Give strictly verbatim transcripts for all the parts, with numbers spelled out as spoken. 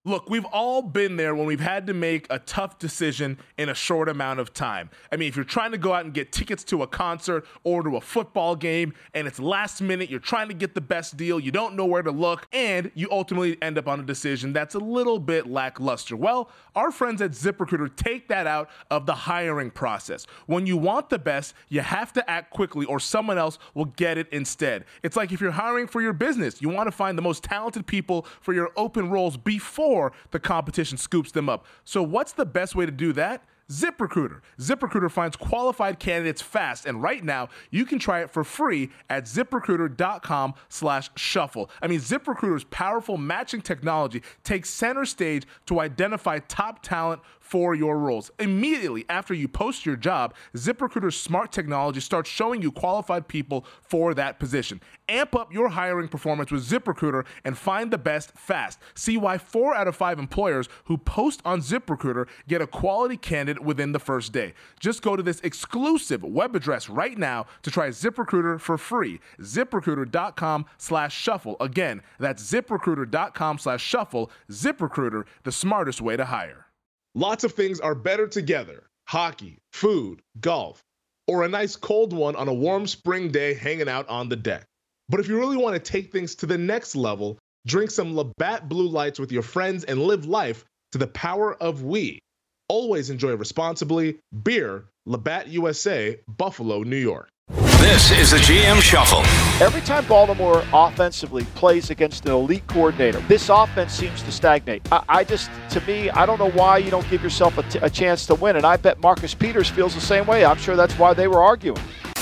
Look, we've all been there when we've had to make a tough decision in a short amount of time. I mean, if you're trying to go out and get tickets to a concert or to a football game and it's last minute, you're trying to get the best deal, you don't know where to look, and you ultimately end up on a decision that's a little bit lackluster. Well, our friends at ZipRecruiter take that out of the hiring process. When you want the best, you have to act quickly or someone else will get it instead. It's like if you're hiring for your business, you want to find the most talented people for your open roles before the competition scoops them up. So what's the best way to do that? ZipRecruiter. ZipRecruiter finds qualified candidates fast, and right now you can try it for free at ZipRecruiter.com slash shuffle. I mean, ZipRecruiter's powerful matching technology takes center stage to identify top talent for your roles. Immediately after you post your job, ZipRecruiter's smart technology starts showing you qualified people for that position. Amp up your hiring performance with ZipRecruiter and find the best fast. See why four out of five employers who post on ZipRecruiter get a quality candidate within the first day. Just go to this exclusive web address right now to try ZipRecruiter for free. ZipRecruiter.com slash shuffle. Again, that's ZipRecruiter.com slash shuffle. ZipRecruiter, the smartest way to hire. Lots of things are better together. Hockey, food, golf, or a nice cold one on a warm spring day hanging out on the deck. But if you really want to take things to the next level, drink some Labatt Blue Lights with your friends and live life to the power of we. Always enjoy responsibly. Beer, Labatt U S A, Buffalo, New York. This is the G M Shuffle. Every time Baltimore offensively plays against an elite coordinator, this offense seems to stagnate. I, I just, to me, I don't know why you don't give yourself a, t- a chance to win, and I bet Marcus Peters feels the same way. I'm sure that's why they were arguing.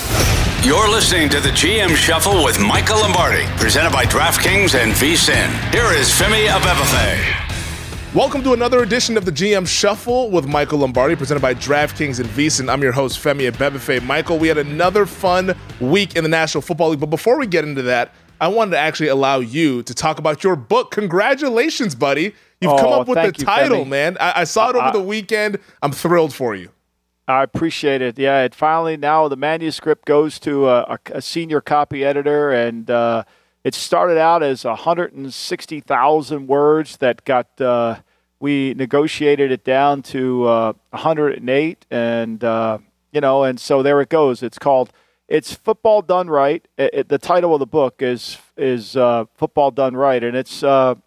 You're listening to the G M Shuffle with Michael Lombardi, presented by DraftKings and V S I N. Here is Femi Abebefe. Welcome to another edition of the G M Shuffle with Michael Lombardi, presented by DraftKings and V S I N. I'm your host, Femi Abebefe. Michael, we had another fun week in the National Football League, but before we get into that, I wanted to actually allow you to talk about your book. Congratulations, buddy. You've oh, come up with the you, title, Femi. man. I-, I saw it over I- the weekend. I'm thrilled for you. I appreciate it. Yeah, it finally, now the manuscript goes to a, a, a senior copy editor, and uh, it started out as one hundred sixty thousand words that got uh, – we negotiated it down to uh, one hundred eight, and uh, you know, and so there it goes. It's called "It's Football Done Right." It, it, the title of the book is is uh, "Football Done Right," and it's uh,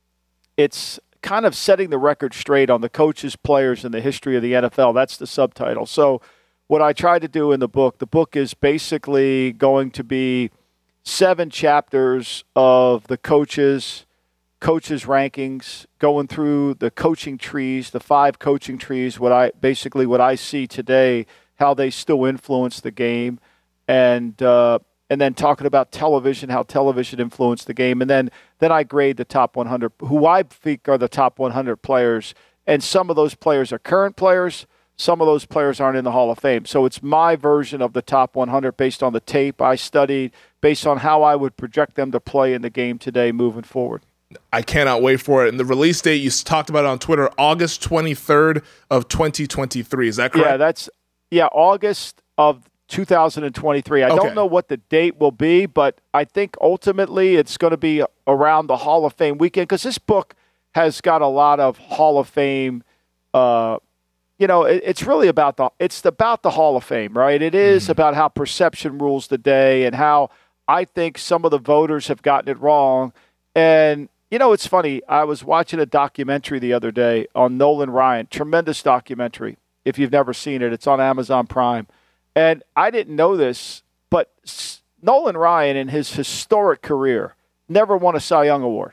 it's kind of setting the record straight on the coaches, players, and the history of the N F L. That's the subtitle. So, what I tried to do in the book, the book is basically going to be seven chapters of the coaches. coaches rankings, going through the coaching trees, the five coaching trees, what I basically what I see today, how they still influence the game, and uh, and then talking about television, how television influenced the game, and then then I grade the top one hundred, who I think are the top one hundred players, and some of those players are current players, some of those players aren't in the Hall of Fame. So it's my version of the top one hundred based on the tape I studied, based on how I would project them to play in the game today moving forward. I cannot wait for it. And the release date, you talked about it on Twitter, August twenty-third of twenty twenty-three. Is that correct? Yeah, that's yeah, August of two thousand twenty-three. I Okay. don't know what the date will be, but I think ultimately it's going to be around the Hall of Fame weekend, because this book has got a lot of Hall of Fame. Uh, you know, it, it's really about the it's about the Hall of Fame, right? It is mm. about how perception rules the day and how I think some of the voters have gotten it wrong. And you know, it's funny. I was watching a documentary the other day on Nolan Ryan. Tremendous documentary. If you've never seen it, it's on Amazon Prime. And I didn't know this, but Nolan Ryan in his historic career never won a Cy Young Award.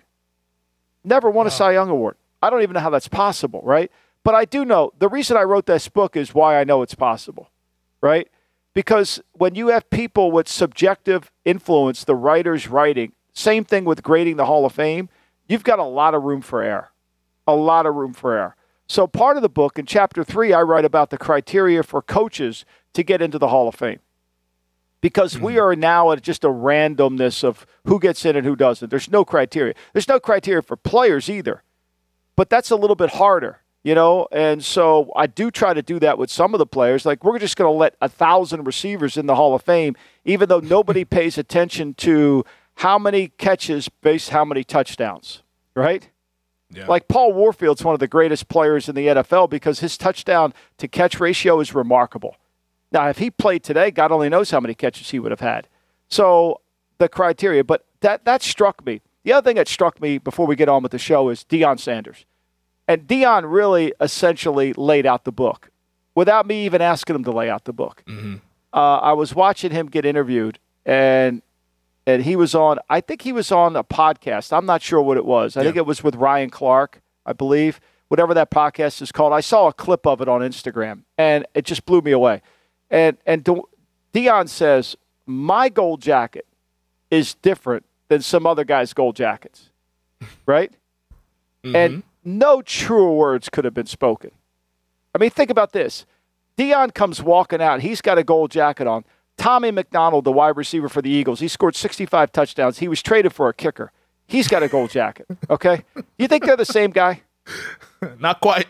Never won wow. a Cy Young Award. I don't even know how that's possible, right? But I do know the reason I wrote this book is why I know it's possible, right? Because when you have people with subjective influence, the writer's writing, same thing with grading the Hall of Fame, you've got a lot of room for error, a lot of room for error. So part of the book, in chapter three, I write about the criteria for coaches to get into the Hall of Fame. Because mm-hmm. we are now at just a randomness of who gets in and who doesn't. There's no criteria. There's no criteria for players either. But that's a little bit harder, you know? And so I do try to do that with some of the players. Like, we're just going to let a thousand receivers in the Hall of Fame, even though nobody pays attention to how many catches based how many touchdowns, right? Yeah. Like Paul Warfield's one of the greatest players in the N F L because his touchdown to catch ratio is remarkable. Now, if he played today, God only knows how many catches he would have had. So the criteria, but that, that struck me. The other thing that struck me before we get on with the show is Deion Sanders. And Deion really essentially laid out the book without me even asking him to lay out the book. Mm-hmm. Uh, I was watching him get interviewed, and and he was on, I think he was on a podcast. I'm not sure what it was. I yeah. think it was with Ryan Clark, I believe, whatever that podcast is called. I saw a clip of it on Instagram, and it just blew me away. And, and De- Deion says, my gold jacket is different than some other guys' gold jackets, right? Mm-hmm. And no truer words could have been spoken. I mean, think about this. Deion comes walking out. He's got a gold jacket on. Tommy McDonald, the wide receiver for the Eagles, he scored sixty-five touchdowns. He was traded for a kicker. He's got a gold jacket, okay? You think they're the same guy? Not quite.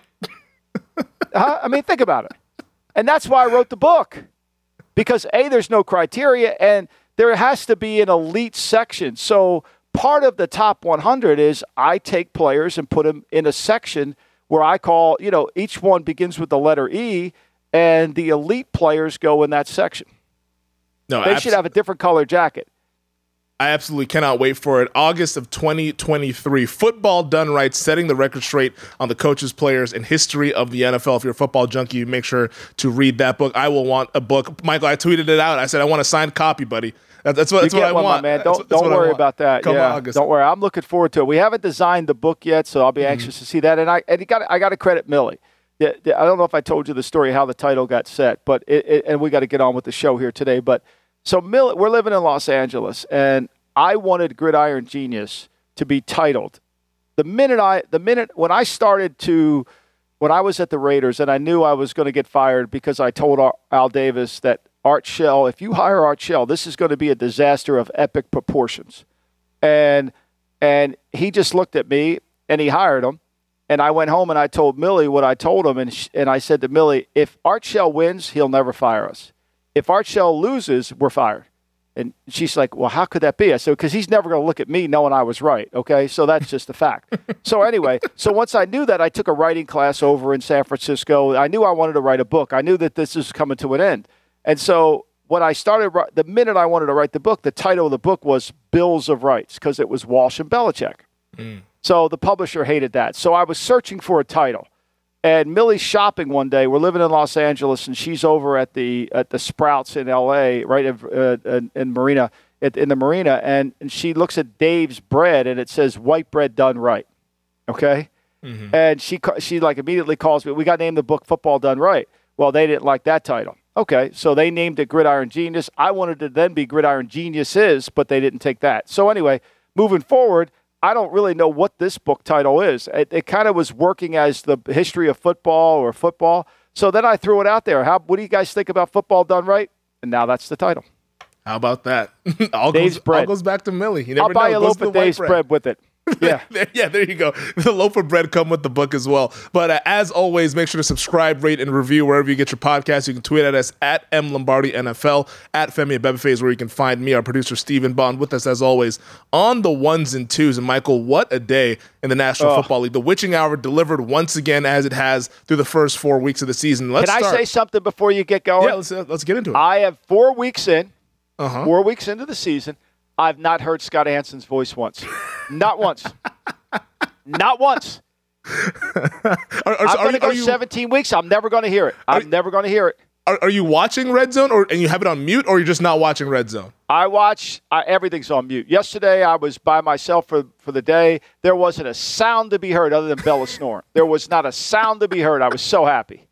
Huh? I mean, think about it. And that's why I wrote the book. Because, A, there's no criteria, and there has to be an elite section. So part of the top one hundred is I take players and put them in a section where I call, you know, each one begins with the letter E, and the elite players go in that section. No, they abso- should have a different color jacket. I absolutely cannot wait for it. August of twenty twenty-three. Football Done Right, setting the record straight on the coaches, players, and history of the N F L. If you're a football junkie, make sure to read that book. I will want a book. Michael, I tweeted it out. I said, I want a signed copy, buddy. That's what, that's you what get I one, want. My man. That's, don't that's don't worry about that. Come yeah, August. Don't worry. I'm looking forward to it. We haven't designed the book yet, so I'll be anxious mm-hmm. to see that. And I and you got I got to credit Millie. Yeah, I don't know if I told you the story how the title got set, but it, it, and we got to get on with the show here today. But so Millie, we're living in Los Angeles, and I wanted Gridiron Genius to be titled. The minute I the minute when I started to when I was at the Raiders, and I knew I was going to get fired because I told Al Davis that Art Shell, if you hire Art Shell, this is going to be a disaster of epic proportions. And and he just looked at me and he hired him. And I went home and I told Millie what I told him. And, sh- and I said to Millie, if Art Shell wins, he'll never fire us. If Art Shell loses, we're fired. And she's like, well, how could that be? I said, because he's never going to look at me knowing I was right. Okay, so that's just a fact. So anyway, so once I knew that, I took a writing class over in San Francisco. I knew I wanted to write a book. I knew that this is coming to an end. And so when I started, the minute I wanted to write the book, the title of the book was Bills of Rights because it was Walsh and Belichick. Mm. So the publisher hated that. So I was searching for a title. And Millie's shopping one day. We're living in Los Angeles, and she's over at the at the Sprouts in L A, right in, uh, in, in Marina, at, in the Marina, and, and she looks at Dave's bread, and it says white bread done right. Okay, mm-hmm. and she she like immediately calls me. We got named the book Football Done Right. Well, they didn't like that title. Okay, so they named it Gridiron Genius. I wanted to then be Gridiron Geniuses, but they didn't take that. So anyway, moving forward, I don't really know what this book title is. It, it kind of was working as the history of football or football. So then I threw it out there. How? What do you guys think about Football Done Right? And now that's the title. How about that? all, Dave's goes, bread. all goes back to Millie. You never I'll buy know. a loaf of Dave's bread. bread with it. Yeah. there, yeah, there you go. The loaf of bread come with the book as well. But uh, as always, make sure to subscribe, rate, and review wherever you get your podcasts. You can tweet at us at M Lombardi N F L, at Femi Abebefe is where you can find me, our producer Stephen Bond, with us as always on the ones and twos. And Michael, what a day in the National oh. Football League. The witching hour delivered once again as it has through the first four weeks of the season. Let's Can start. I say something before you get going? Yeah, let's, uh, let's get into it. I have four weeks in, uh-huh. four weeks into the season. I've not heard Scott Hansen's voice once. Not once. Not once. are, are, I'm going to go you, seventeen weeks. I'm never going to hear it. I'm are, never going to hear it. Are, are you watching Red Zone, or and you have it on mute, or you're just not watching Red Zone? I watch. I, everything's on mute. Yesterday, I was by myself for, for the day. There wasn't a sound to be heard other than Bella snoring. There was not a sound to be heard. I was so happy.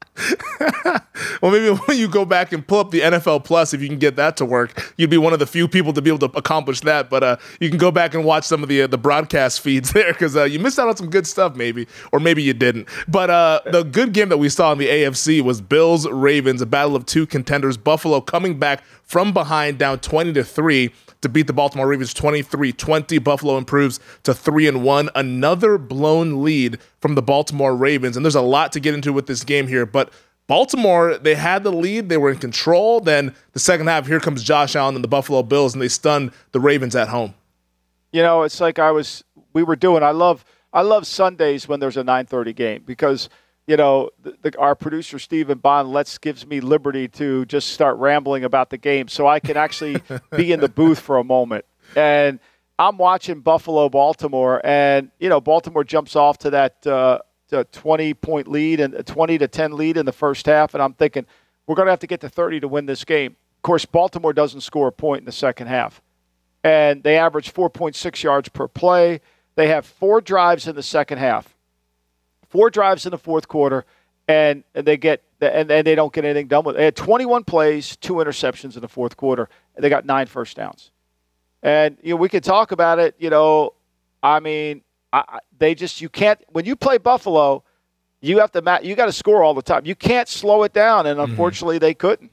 Well, maybe when you go back and pull up the N F L Plus, if you can get that to work, you'd be one of the few people to be able to accomplish that. But uh, you can go back and watch some of the uh, the broadcast feeds there because uh, you missed out on some good stuff, maybe, or maybe you didn't. But uh, the good game that we saw in the A F C was Bills Ravens, a battle of two contenders. Buffalo coming back from behind, down twenty to three. To beat the Baltimore Ravens twenty-three twenty. Buffalo improves to three and one. Another blown lead from the Baltimore Ravens. And there's a lot to get into with this game here. But Baltimore, they had the lead. They were in control. Then the second half, here comes Josh Allen and the Buffalo Bills, and they stun the Ravens at home. You know, it's like I was, we were doing, I love, I love Sundays when there's a nine thirty game because, you know, the, the, our producer, Stephen Bond, lets gives me liberty to just start rambling about the game so I can actually be in the booth for a moment. And I'm watching Buffalo-Baltimore, and, you know, Baltimore jumps off to that uh, twenty-point lead and a twenty to ten lead in the first half, and I'm thinking we're going to have to get to thirty to win this game. Of course, Baltimore doesn't score a point in the second half, and they average four point six yards per play. They have four drives in the second half. Four drives in the fourth quarter, and they get and, and they don't get anything done with it. They had twenty-one plays, two interceptions in the fourth quarter, and they got nine first downs. And you know, we could talk about it. You know, I mean, I, they just you can't when you play Buffalo, you have to you got to score all the time. You can't slow it down, and unfortunately, mm-hmm. they couldn't.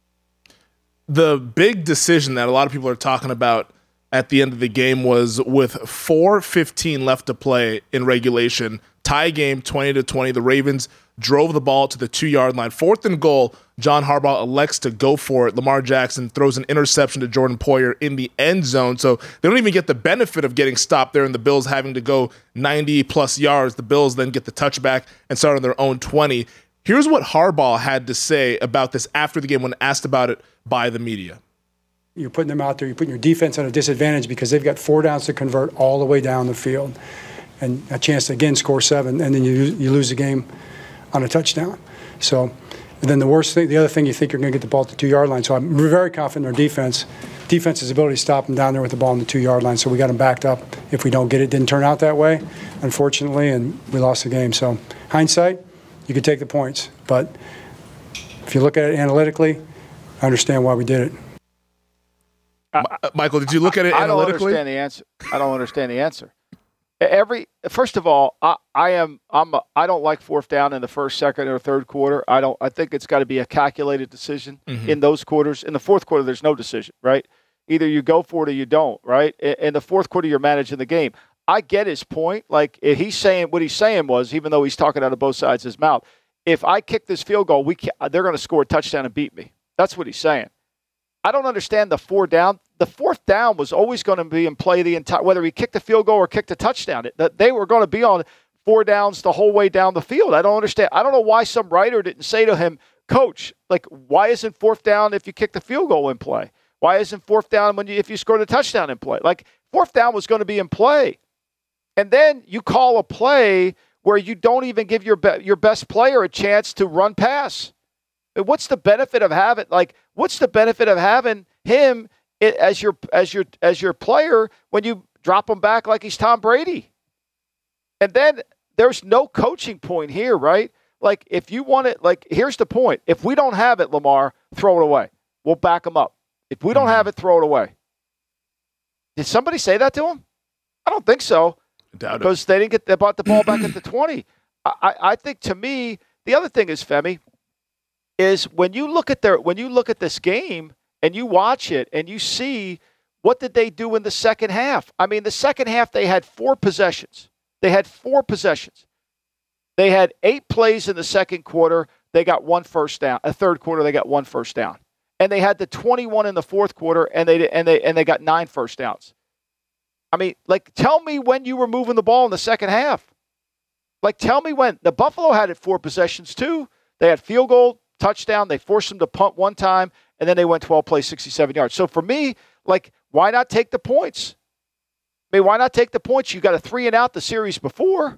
The big decision that a lot of people are talking about at the end of the game was with four fifteen left to play in regulation. Tie game twenty to twenty. The Ravens drove the ball to the two-yard line. Fourth and goal, John Harbaugh elects to go for it. Lamar Jackson throws an interception to Jordan Poyer in the end zone. So they don't even get the benefit of getting stopped there and the Bills having to go ninety-plus yards. The Bills then get the touchback and start on their own twenty. Here's what Harbaugh had to say about this after the game when asked about it by the media. You're putting them out there. You're putting your defense at a disadvantage because they've got four downs to convert all the way down the field. And a chance to, again, score seven, and then you you lose the game on a touchdown. So, and then the worst thing, the other thing, you think you're going to get the ball at the two-yard line. So I'm very confident in our defense. Defense's ability to stop them down there with the ball on the two-yard line. So we got them backed up if we don't get it. Didn't turn out that way, unfortunately, and we lost the game. So hindsight, you could take the points. But if you look at it analytically, I understand why we did it. Uh, Michael, did you look at it I, analytically? I don't understand the answer. I don't understand the answer. Every first of all, I, I am I'm a, I don't like fourth down in the first, second, or third quarter. I don't. I think it's got to be a calculated decision mm-hmm. in those quarters. In the fourth quarter, there's no decision, right? Either you go for it or you don't, right? In, in the fourth quarter, you're managing the game. I get his point. Like he's saying, what he's saying was, even though he's talking out of both sides of his mouth, if I kick this field goal, we can, they're going to score a touchdown and beat me. That's what he's saying. I don't understand the four down. The fourth down was always going to be in play the entire, whether he kicked the field goal or kicked a touchdown. It, they were going to be on four downs the whole way down the field. I don't understand. I don't know why some writer didn't say to him, Coach, like, why isn't fourth down if you kick the field goal in play? Why isn't fourth down when you, if you scored a touchdown in play? Like, fourth down was going to be in play. And then you call a play where you don't even give your be, your best player a chance to run pass. What's the benefit of having like what's the benefit of having him as your as your as your player when you drop him back like he's Tom Brady? And then there's no coaching point here, right? Like if you want it, like here's the point. If we don't have it, Lamar, throw it away. We'll back him up. If we don't have it, throw it away. Did somebody say that to him? I don't think so. Doubt because it. they didn't get they bought the ball back at the twenty. I, I think to me, the other thing is, Femi, is when you look at their when you look at this game and you watch it and you see what did they do in the second half? I mean, the second half they had four possessions. They had four possessions. They had eight plays in the second quarter. They got one first down. A third quarter, they got one first down, and they had the twenty-one in the fourth quarter, and they and they and they got nine first downs. I mean, like, tell me when you were moving the ball in the second half. Like, tell me when. The Buffalo had it four possessions too. They had field goal, touchdown. They forced them to punt one time, and then they went twelve plays, sixty-seven yards. So for me, like, why not take the points? I mean, why not take the points? You got a three and out the series before.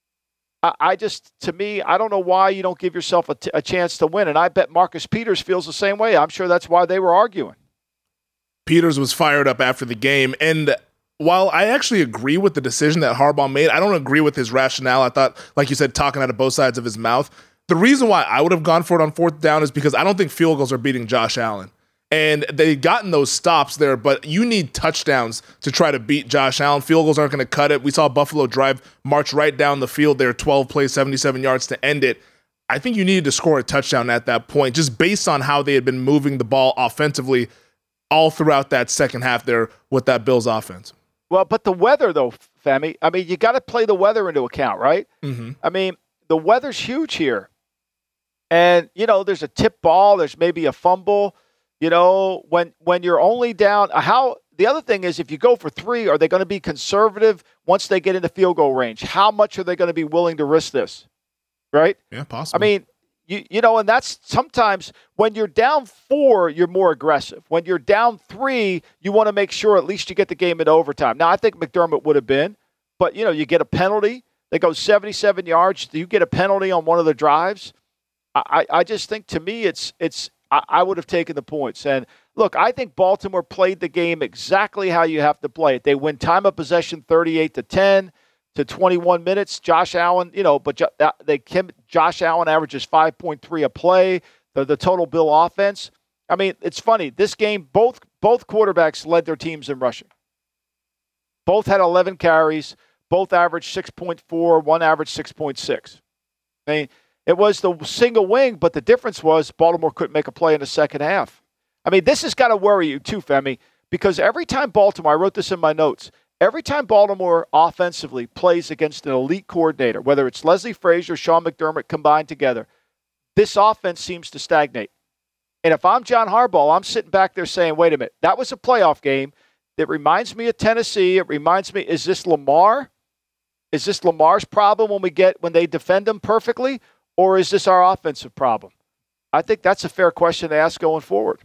I, I just, to me, I don't know why you don't give yourself a, t- a chance to win. And I bet Marcus Peters feels the same way. I'm sure that's why they were arguing. Peters was fired up after the game. And while I actually agree with the decision that Harbaugh made, I don't agree with his rationale. I thought, like you said, talking out of both sides of his mouth. The reason why I would have gone for it on fourth down is because I don't think field goals are beating Josh Allen. And they've gotten those stops there, but you need touchdowns to try to beat Josh Allen. Field goals aren't going to cut it. We saw Buffalo drive, march right down the field there, twelve plays, seventy-seven yards to end it. I think you needed to score a touchdown at that point, just based on how they had been moving the ball offensively all throughout that second half there with that Bills offense. Well, but the weather, though, Femi, I mean, you got to play the weather into account, right? Mm-hmm. I mean, the weather's huge here. And, you know, there's a tip ball, there's maybe a fumble. You know, when when you're only down, how the other thing is, if you go for three, are they going to be conservative once they get into field goal range? How much are they going to be willing to risk this? Right? Yeah, possibly. I mean, you you know, and that's sometimes when you're down four, you're more aggressive. When you're down three, you want to make sure at least you get the game in overtime. Now, I think McDermott would have been, but, you know, you get a penalty. They go seventy-seven yards. Do you get a penalty on one of the drives? I, I just think, to me, it's it's I, I would have taken the points. And, look, I think Baltimore played the game exactly how you have to play it. They win time of possession thirty-eight to ten to twenty-one minutes. Josh Allen, you know, but they Josh Allen averages five point three a play. The, the total Bill offense. I mean, it's funny. This game, both both quarterbacks led their teams in rushing. Both had eleven carries. Both averaged six point four. One averaged six point six. I mean, it was the single wing, but the difference was Baltimore couldn't make a play in the second half. I mean, this has got to worry you too, Femi, because every time Baltimore, I wrote this in my notes, every time Baltimore offensively plays against an elite coordinator, whether it's Leslie Frazier, Sean McDermott combined together, this offense seems to stagnate. And if I'm John Harbaugh, I'm sitting back there saying, wait a minute, that was a playoff game that reminds me of Tennessee. It reminds me, is this Lamar? Is this Lamar's problem when we get when they defend him perfectly? Or is this our offensive problem? I think that's a fair question to ask going forward.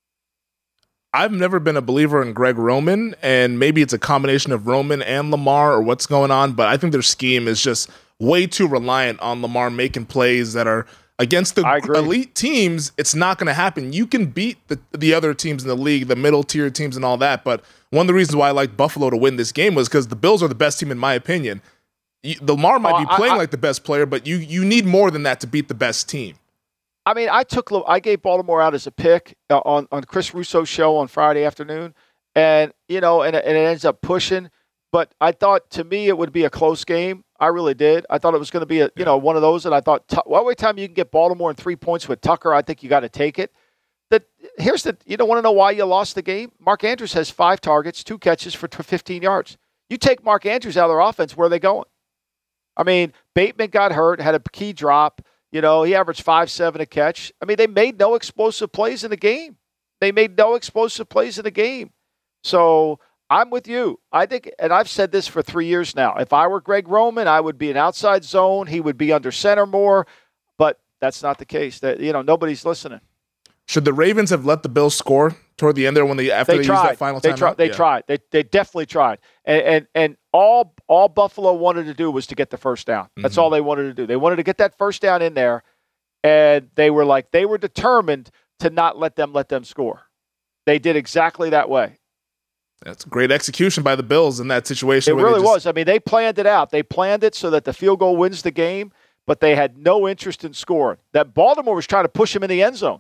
I've never been a believer in Greg Roman, and maybe it's a combination of Roman and Lamar or what's going on, but I think their scheme is just way too reliant on Lamar making plays that are against the elite teams. It's not going to happen. You can beat the, the other teams in the league, the middle tier teams and all that, but one of the reasons why I liked Buffalo to win this game was because the Bills are the best team in my opinion. Lamar might be playing I, I, like the best player, but you you need more than that to beat the best team. I mean, I took I gave Baltimore out as a pick uh, on on Chris Russo's show on Friday afternoon, and you know, and, and it ends up pushing. But I thought, to me, it would be a close game. I really did. I thought it was going to be a you know one of those, and I thought, well, every time you can get Baltimore in three points with Tucker, I think you got to take it. That here's the you don't want to know why you lost the game. Mark Andrews has five targets, two catches for fifteen yards. You take Mark Andrews out of their offense, where are they going? I mean, Bateman got hurt, had a key drop. You know, he averaged five seven a catch. I mean, they made no explosive plays in the game. They made no explosive plays in the game. So I'm with you. I think, and I've said this for three years now, if I were Greg Roman, I would be an outside zone. He would be under center more. But that's not the case. That you know, nobody's listening. Should the Ravens have let the Bills score toward the end there when they after they, they tried. used that final they timeout? Tried. They yeah. tried. They they definitely tried. And and and all all Buffalo wanted to do was to get the first down. That's mm-hmm. all they wanted to do. They wanted to get that first down in there, and they were like they were determined to not let them let them score. They did exactly that way. That's great execution by the Bills in that situation. It really just... was. I mean, they planned it out. They planned it so that the field goal wins the game, but they had no interest in scoring. That Baltimore was trying to push him in the end zone.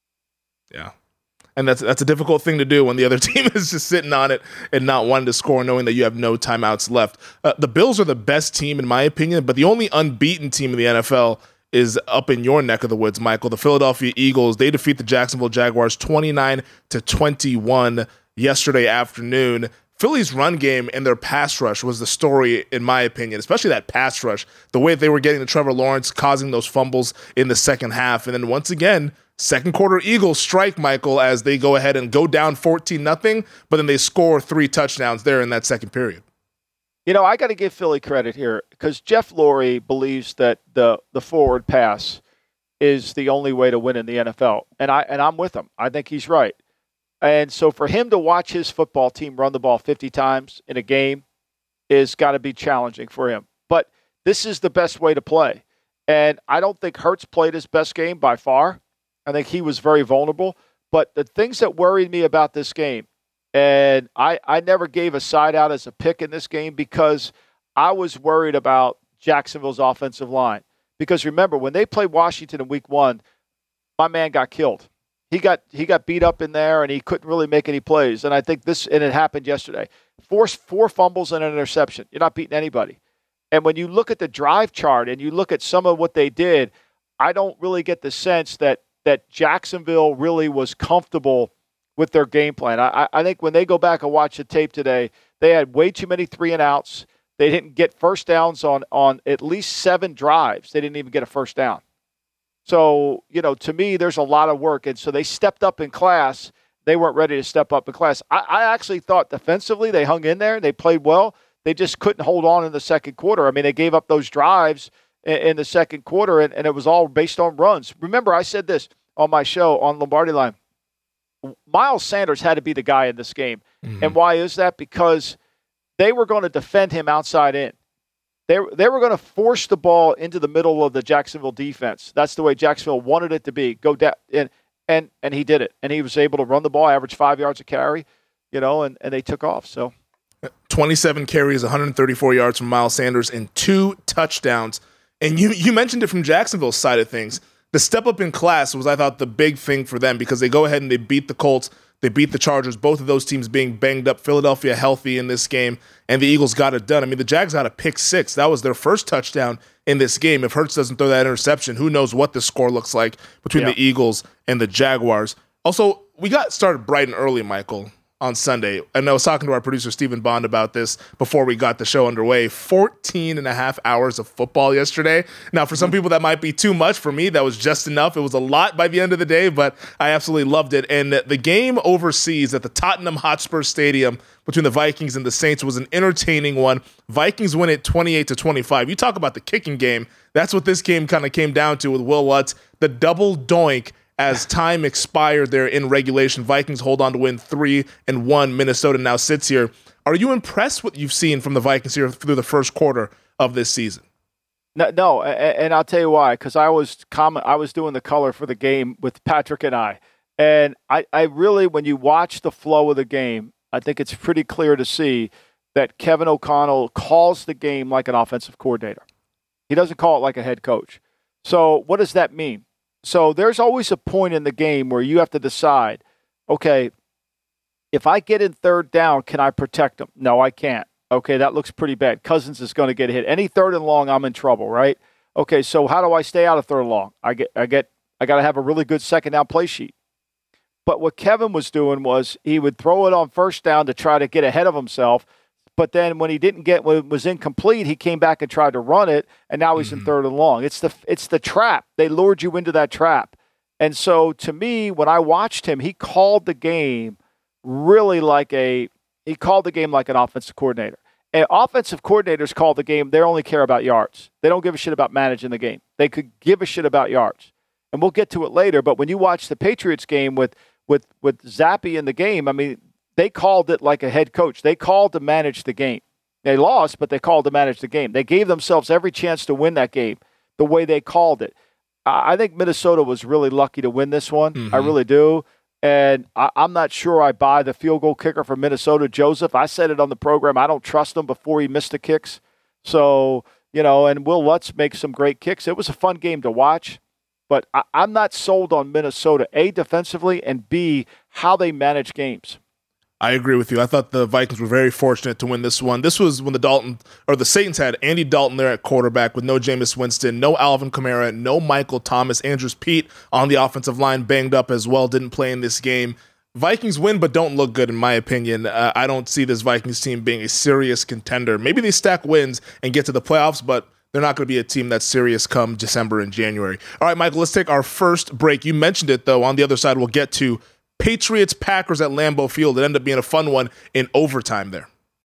Yeah. And that's that's a difficult thing to do when the other team is just sitting on it and not wanting to score, knowing that you have no timeouts left. Uh, the Bills are the best team, in my opinion, but the only unbeaten team in the N F L is up in your neck of the woods, Michael. The Philadelphia Eagles, they defeat the Jacksonville Jaguars twenty-nine to twenty-one yesterday afternoon. Philly's run game and their pass rush was the story, in my opinion, especially that pass rush, the way they were getting to Trevor Lawrence, causing those fumbles in the second half. And then once again, second quarter Eagles strike, Michael, as they go ahead and go down fourteen nothing, but then they score three touchdowns there in that second period. You know, I got to give Philly credit here because Jeff Lurie believes that the the forward pass is the only way to win in the N F L. And, I, and I'm with him. I think he's right. And so for him to watch his football team run the ball fifty times in a game is got to be challenging for him. But this is the best way to play. And I don't think Hurts played his best game by far. I think he was very vulnerable. But the things that worried me about this game, and I, I never gave a side out as a pick in this game because I was worried about Jacksonville's offensive line. Because remember, when they played Washington in week one, my man got killed. He got he got beat up in there, and he couldn't really make any plays. And I think this, and it happened yesterday. Four, four fumbles and an interception. You're not beating anybody. And when you look at the drive chart and you look at some of what they did, I don't really get the sense that that Jacksonville really was comfortable with their game plan. I, I think when they go back and watch the tape today, they had way too many three and outs. They didn't get first downs on, on at least seven drives. They didn't even get a first down. So, you know, to me, there's a lot of work. And so they stepped up in class, they weren't ready to step up in class. I, I actually thought defensively they hung in there. They played well. They just couldn't hold on in the second quarter. I mean, they gave up those drives in, in the second quarter, and, and it was all based on runs. Remember, I said this on my show on Lombardi Line. Miles Sanders had to be the guy in this game. Mm-hmm. And why is that? Because they were going to defend him outside in. They, they were going to force the ball into the middle of the Jacksonville defense. That's the way Jacksonville wanted it to be. Go down, and, and and he did it. And he was able to run the ball, average five yards a carry, you know, and, and they took off. So twenty-seven carries, one hundred thirty-four yards from Miles Sanders, and two touchdowns. And you you mentioned it from Jacksonville's side of things. The step up in class was, I thought, the big thing for them because they go ahead and they beat the Colts. They beat the Chargers, both of those teams being banged up. Philadelphia healthy in this game, and the Eagles got it done. I mean, the Jags got a pick six. That was their first touchdown in this game. If Hurts doesn't throw that interception, who knows what the score looks like between yeah. the Eagles and the Jaguars. Also, we got started bright and early, Michael, on Sunday. And I was talking to our producer, Stephen Bond, about this before we got the show underway. fourteen and a half hours of football yesterday. Now, for some people, that might be too much. For me, that was just enough. It was a lot by the end of the day, but I absolutely loved it. And the game overseas at the Tottenham Hotspur Stadium between the Vikings and the Saints was an entertaining one. Vikings win it twenty-eight to twenty-five. You talk about the kicking game. That's what this game kind of came down to with Will Lutz. The double doink as time expired there in regulation. Vikings hold on to win three and one. Minnesota now sits here. Are you impressed with what you've seen from the Vikings here through the first quarter of this season? No, no, and I'll tell you why. Because I was comment, I was doing the color for the game with Patrick and I, and I, I really, when you watch the flow of the game, I think it's pretty clear to see that Kevin O'Connell calls the game like an offensive coordinator. He doesn't call it like a head coach. So what does that mean? So there's always a point in the game where you have to decide, okay, if I get in third down, can I protect them? No, I can't. Okay, that looks pretty bad. Cousins is going to get hit. Any third and long, I'm in trouble, right? Okay, so how do I stay out of third and long? I get, I get, I got to have a really good second down play sheet. But what Kevin was doing was he would throw it on first down to try to get ahead of himself. But then when he didn't get, when it was incomplete, he came back and tried to run it, and now he's mm-hmm. in third and long. It's the it's the trap. They lured you into that trap. And so to me, when I watched him, he called the game really like a he called the game like an offensive coordinator. And offensive coordinators call the game, they only care about yards. They don't give a shit about managing the game. They could give a shit about yards. And we'll get to it later, but when you watch the Patriots game with with with Zappe in the game, I mean, they called it like a head coach. They called to manage the game. They lost, but they called to manage the game. They gave themselves every chance to win that game the way they called it. I think Minnesota was really lucky to win this one. Mm-hmm. I really do. And I, I'm not sure I buy the field goal kicker from Minnesota, Joseph. I said it on the program. I don't trust him before he missed the kicks. So, you know, and Will Lutz makes some great kicks. It was a fun game to watch. But I, I'm not sold on Minnesota, A, defensively, and B, how they manage games. I agree with you. I thought the Vikings were very fortunate to win this one. This was when the Dalton or the Saints had Andy Dalton there at quarterback with no Jameis Winston, no Alvin Kamara, no Michael Thomas. Andrews Pete on the offensive line banged up as well, didn't play in this game. Vikings win, but don't look good in my opinion. Uh, I don't see this Vikings team being a serious contender. Maybe they stack wins and get to the playoffs, but they're not going to be a team that's serious come December and January. All right, Michael, let's take our first break. You mentioned it, though. On the other side, we'll get to Patriots Packers at Lambeau Field. It ended up being a fun one in overtime there.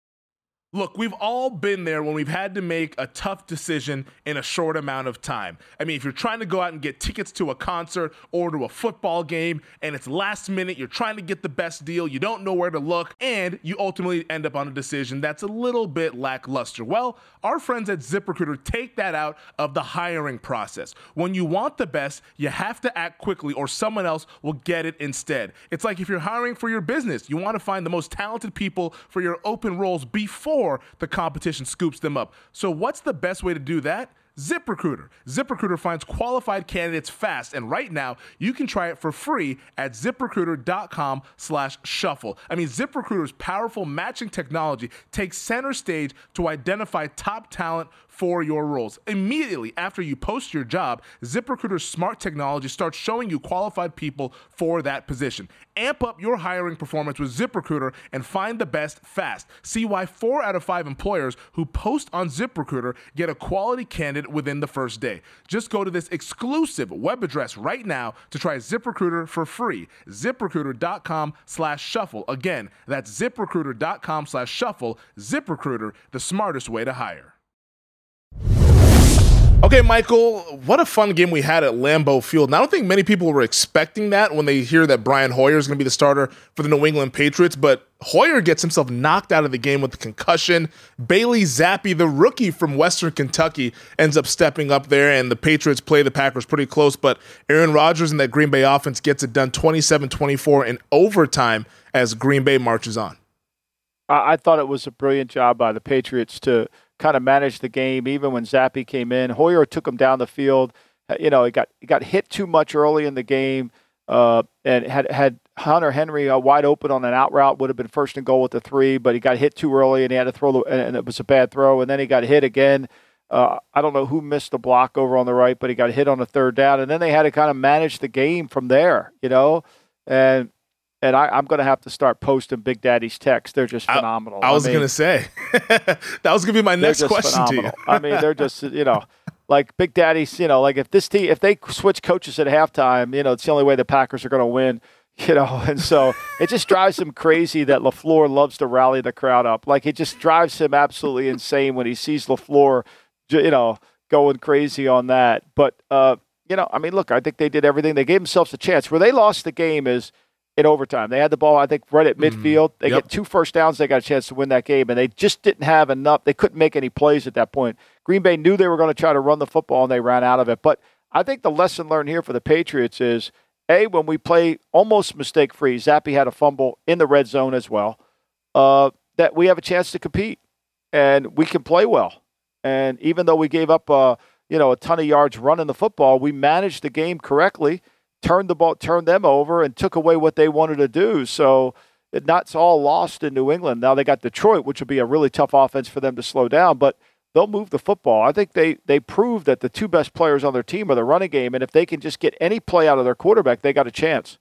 Look, we've all been there when we've had to make a tough decision in a short amount of time. I mean, if you're trying to go out and get tickets to a concert or to a football game and it's last minute, you're trying to get the best deal, you don't know where to look, and you ultimately end up on a decision that's a little bit lackluster. Well, our friends at ZipRecruiter take that out of the hiring process. When you want the best, you have to act quickly or someone else will get it instead. It's like if you're hiring for your business, you want to find the most talented people for your open roles before the competition scoops them up. So what's the best way to do that? ZipRecruiter. ZipRecruiter finds qualified candidates fast, and right now you can try it for free at ZipRecruiter.com slash shuffle. I mean, ZipRecruiter's powerful matching technology takes center stage to identify top talent for your roles. Immediately after you post your job, ZipRecruiter's smart technology starts showing you qualified people for that position. Amp up your hiring performance with ZipRecruiter and find the best fast. See why four out of five employers who post on ZipRecruiter get a quality candidate within the first day. Just go to this exclusive web address right now to try ZipRecruiter for free. ZipRecruiter.com slash shuffle. Again, that's ZipRecruiter.com slash shuffle. ZipRecruiter, the smartest way to hire. Okay, Michael, what a fun game we had at Lambeau Field. And I don't think many people were expecting that when they hear that Brian Hoyer is going to be the starter for the New England Patriots. But Hoyer gets himself knocked out of the game with a concussion. Bailey Zappi, the rookie from Western Kentucky, ends up stepping up there, and the Patriots play the Packers pretty close. But Aaron Rodgers and that Green Bay offense gets it done twenty-seven twenty-four in overtime as Green Bay marches on. I thought it was a brilliant job by the Patriots to kind of manage the game, even when Zappi came in. Hoyer took him down the field. You know, he got he got hit too much early in the game, uh, and had had Hunter Henry uh, wide open on an out route, would have been first and goal with the three, but he got hit too early, and he had to throw the, and it was a bad throw, and then he got hit again. Uh, I don't know who missed the block over on the right, but he got hit on the third down, and then they had to kind of manage the game from there, you know, and. And I, I'm going to have to start posting Big Daddy's texts. They're just phenomenal. I, I was I mean, going to say, that was going to be my next question phenomenal. to you. I mean, they're just, you know, like Big Daddy's, you know, like if this team, if they switch coaches at halftime, you know, it's the only way the Packers are going to win, you know. And so it just drives him crazy that LaFleur loves to rally the crowd up. Like it just drives him absolutely insane when he sees LaFleur, you know, going crazy on that. But, uh, you know, I mean, look, I think they did everything. They gave themselves a chance. Where they lost the game is in overtime. They had the ball, I think, right at midfield. They yep. get two first downs. They got a chance to win that game, and they just didn't have enough. They couldn't make any plays at that point. Green Bay knew they were going to try to run the football, and they ran out of it. But I think the lesson learned here for the Patriots is, A, when we play almost mistake-free, Zappi had a fumble in the red zone as well, uh, that we have a chance to compete, and we can play well. And even though we gave up uh, you know, a ton of yards running the football, we managed the game correctly, turned the ball, turned them over, and took away what they wanted to do. So that's all lost in New England. Now they got Detroit, which will be a really tough offense for them to slow down, but they'll move the football. I think they they proved that the two best players on their team are the running game, and if they can just get any play out of their quarterback, they got a chance.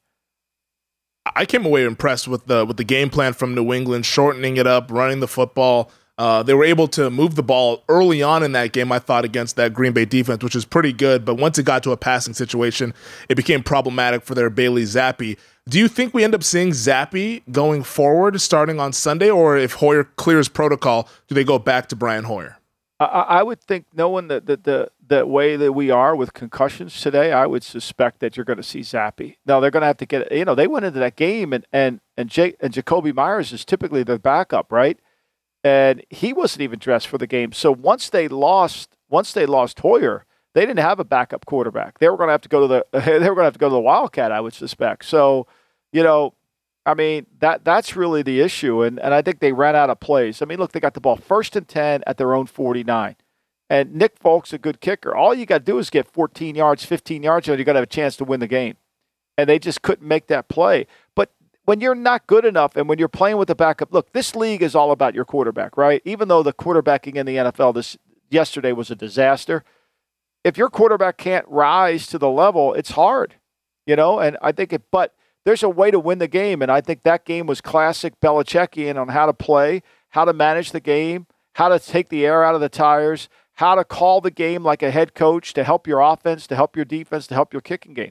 I came away impressed with the with the game plan from New England, shortening it up, running the football. Uh, they were able to move the ball early on in that game, I thought, against that Green Bay defense, which is pretty good. But once it got to a passing situation, it became problematic for their Bailey Zappi. Do you think we end up seeing Zappi going forward starting on Sunday, or if Hoyer clears protocol, do they go back to Brian Hoyer? I, I would think, knowing the, the, the, the way that we are with concussions today, I would suspect that you're going to see Zappi. Now, they're going to have to get, you know, they went into that game, and and and, Jake, and Jacoby Myers is typically the backup, right? And he wasn't even dressed for the game. So once they lost, once they lost Hoyer, they didn't have a backup quarterback. They were going to have to go to the they were going to have to go to the Wildcat, I would suspect. So, you know, I mean, that that's really the issue. And and I think they ran out of plays. I mean, look, they got the ball first and ten at their own forty-nine. And Nick Folk's a good kicker. All you got to do is get fourteen yards, fifteen yards, and you got to have a chance to win the game. And they just couldn't make that play. But when you're not good enough and when you're playing with a backup, look, this league is all about your quarterback, right? Even though the quarterbacking in the N F L this yesterday was a disaster, if your quarterback can't rise to the level, it's hard, you know? And I think it, but there's a way to win the game. And I think that game was classic Belichickian on how to play, how to manage the game, how to take the air out of the tires, how to call the game like a head coach to help your offense, to help your defense, to help your kicking game.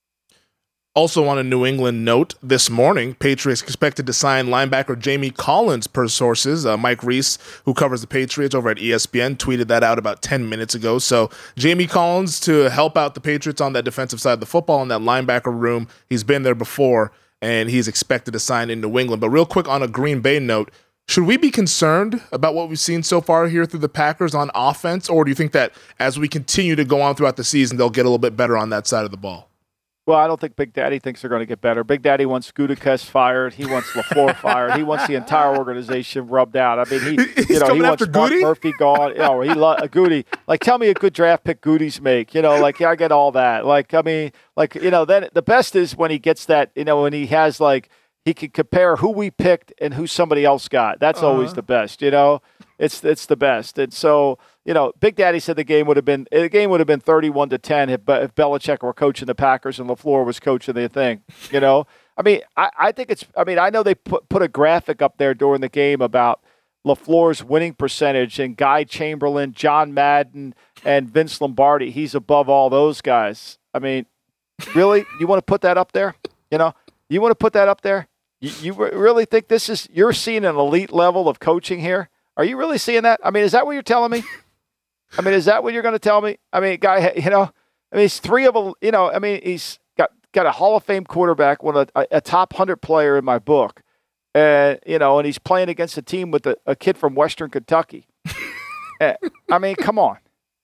Also on a New England note, this morning, Patriots expected to sign linebacker Jamie Collins per sources. Uh, Mike Reese, who covers the Patriots over at E S P N, tweeted that out about ten minutes ago. So Jamie Collins to help out the Patriots on that defensive side of the football in that linebacker room. He's been there before, and he's expected to sign in New England. But real quick on a Green Bay note, should we be concerned about what we've seen so far here through the Packers on offense, or do you think that as we continue to go on throughout the season, they'll get a little bit better on that side of the ball? Well, I don't think Big Daddy thinks they're going to get better. Big Daddy wants Gutekunst fired. He wants LaFleur fired. He wants the entire organization rubbed out. I mean, he, He's you know, he wants Mark Goody? Murphy gone. You know, he lo- a Goody. Like, tell me a good draft pick Goody's make. You know, like, yeah, I get all that. Like, I mean, like, you know, then the best is when he gets that. You know, when he has like he can compare who we picked and who somebody else got. That's uh-huh. always the best. You know, it's it's the best. And so, you know, Big Daddy said the game would have been the game would have been thirty-one to ten if, if Belichick were coaching the Packers and LaFleur was coaching the thing. You know, I mean, I, I think it's, I mean, I know they put, put a graphic up there during the game about LaFleur's winning percentage and Guy Chamberlain, John Madden, and Vince Lombardi. He's above all those guys. I mean, really? You want to put that up there? You know, you want to put that up there? You, you really think this is, you're seeing an elite level of coaching here? Are you really seeing that? I mean, is that what you're telling me? I mean, is that what you're going to tell me? I mean, guy, you know, I mean, he's three of a, you know, I mean, he's got, got a Hall of Fame quarterback, one of a, a top one hundred player in my book. And, you know, and he's playing against a team with a, a kid from Western Kentucky. uh, I mean, come on.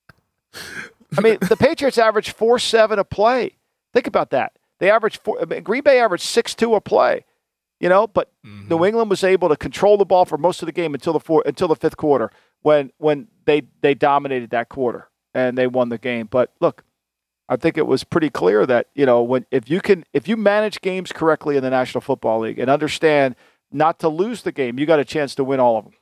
I mean, the Patriots average four seven a play. Think about that. They average four, I mean, Green Bay averaged six two a play. You know, but mm-hmm. New England was able to control the ball for most of the game until the four, until the fifth quarter when when they they dominated that quarter and they won the game. But look, I think it was pretty clear that, you know, when if you can if you manage games correctly in the National Football League and understand not to lose the game, you got a chance to win all of them.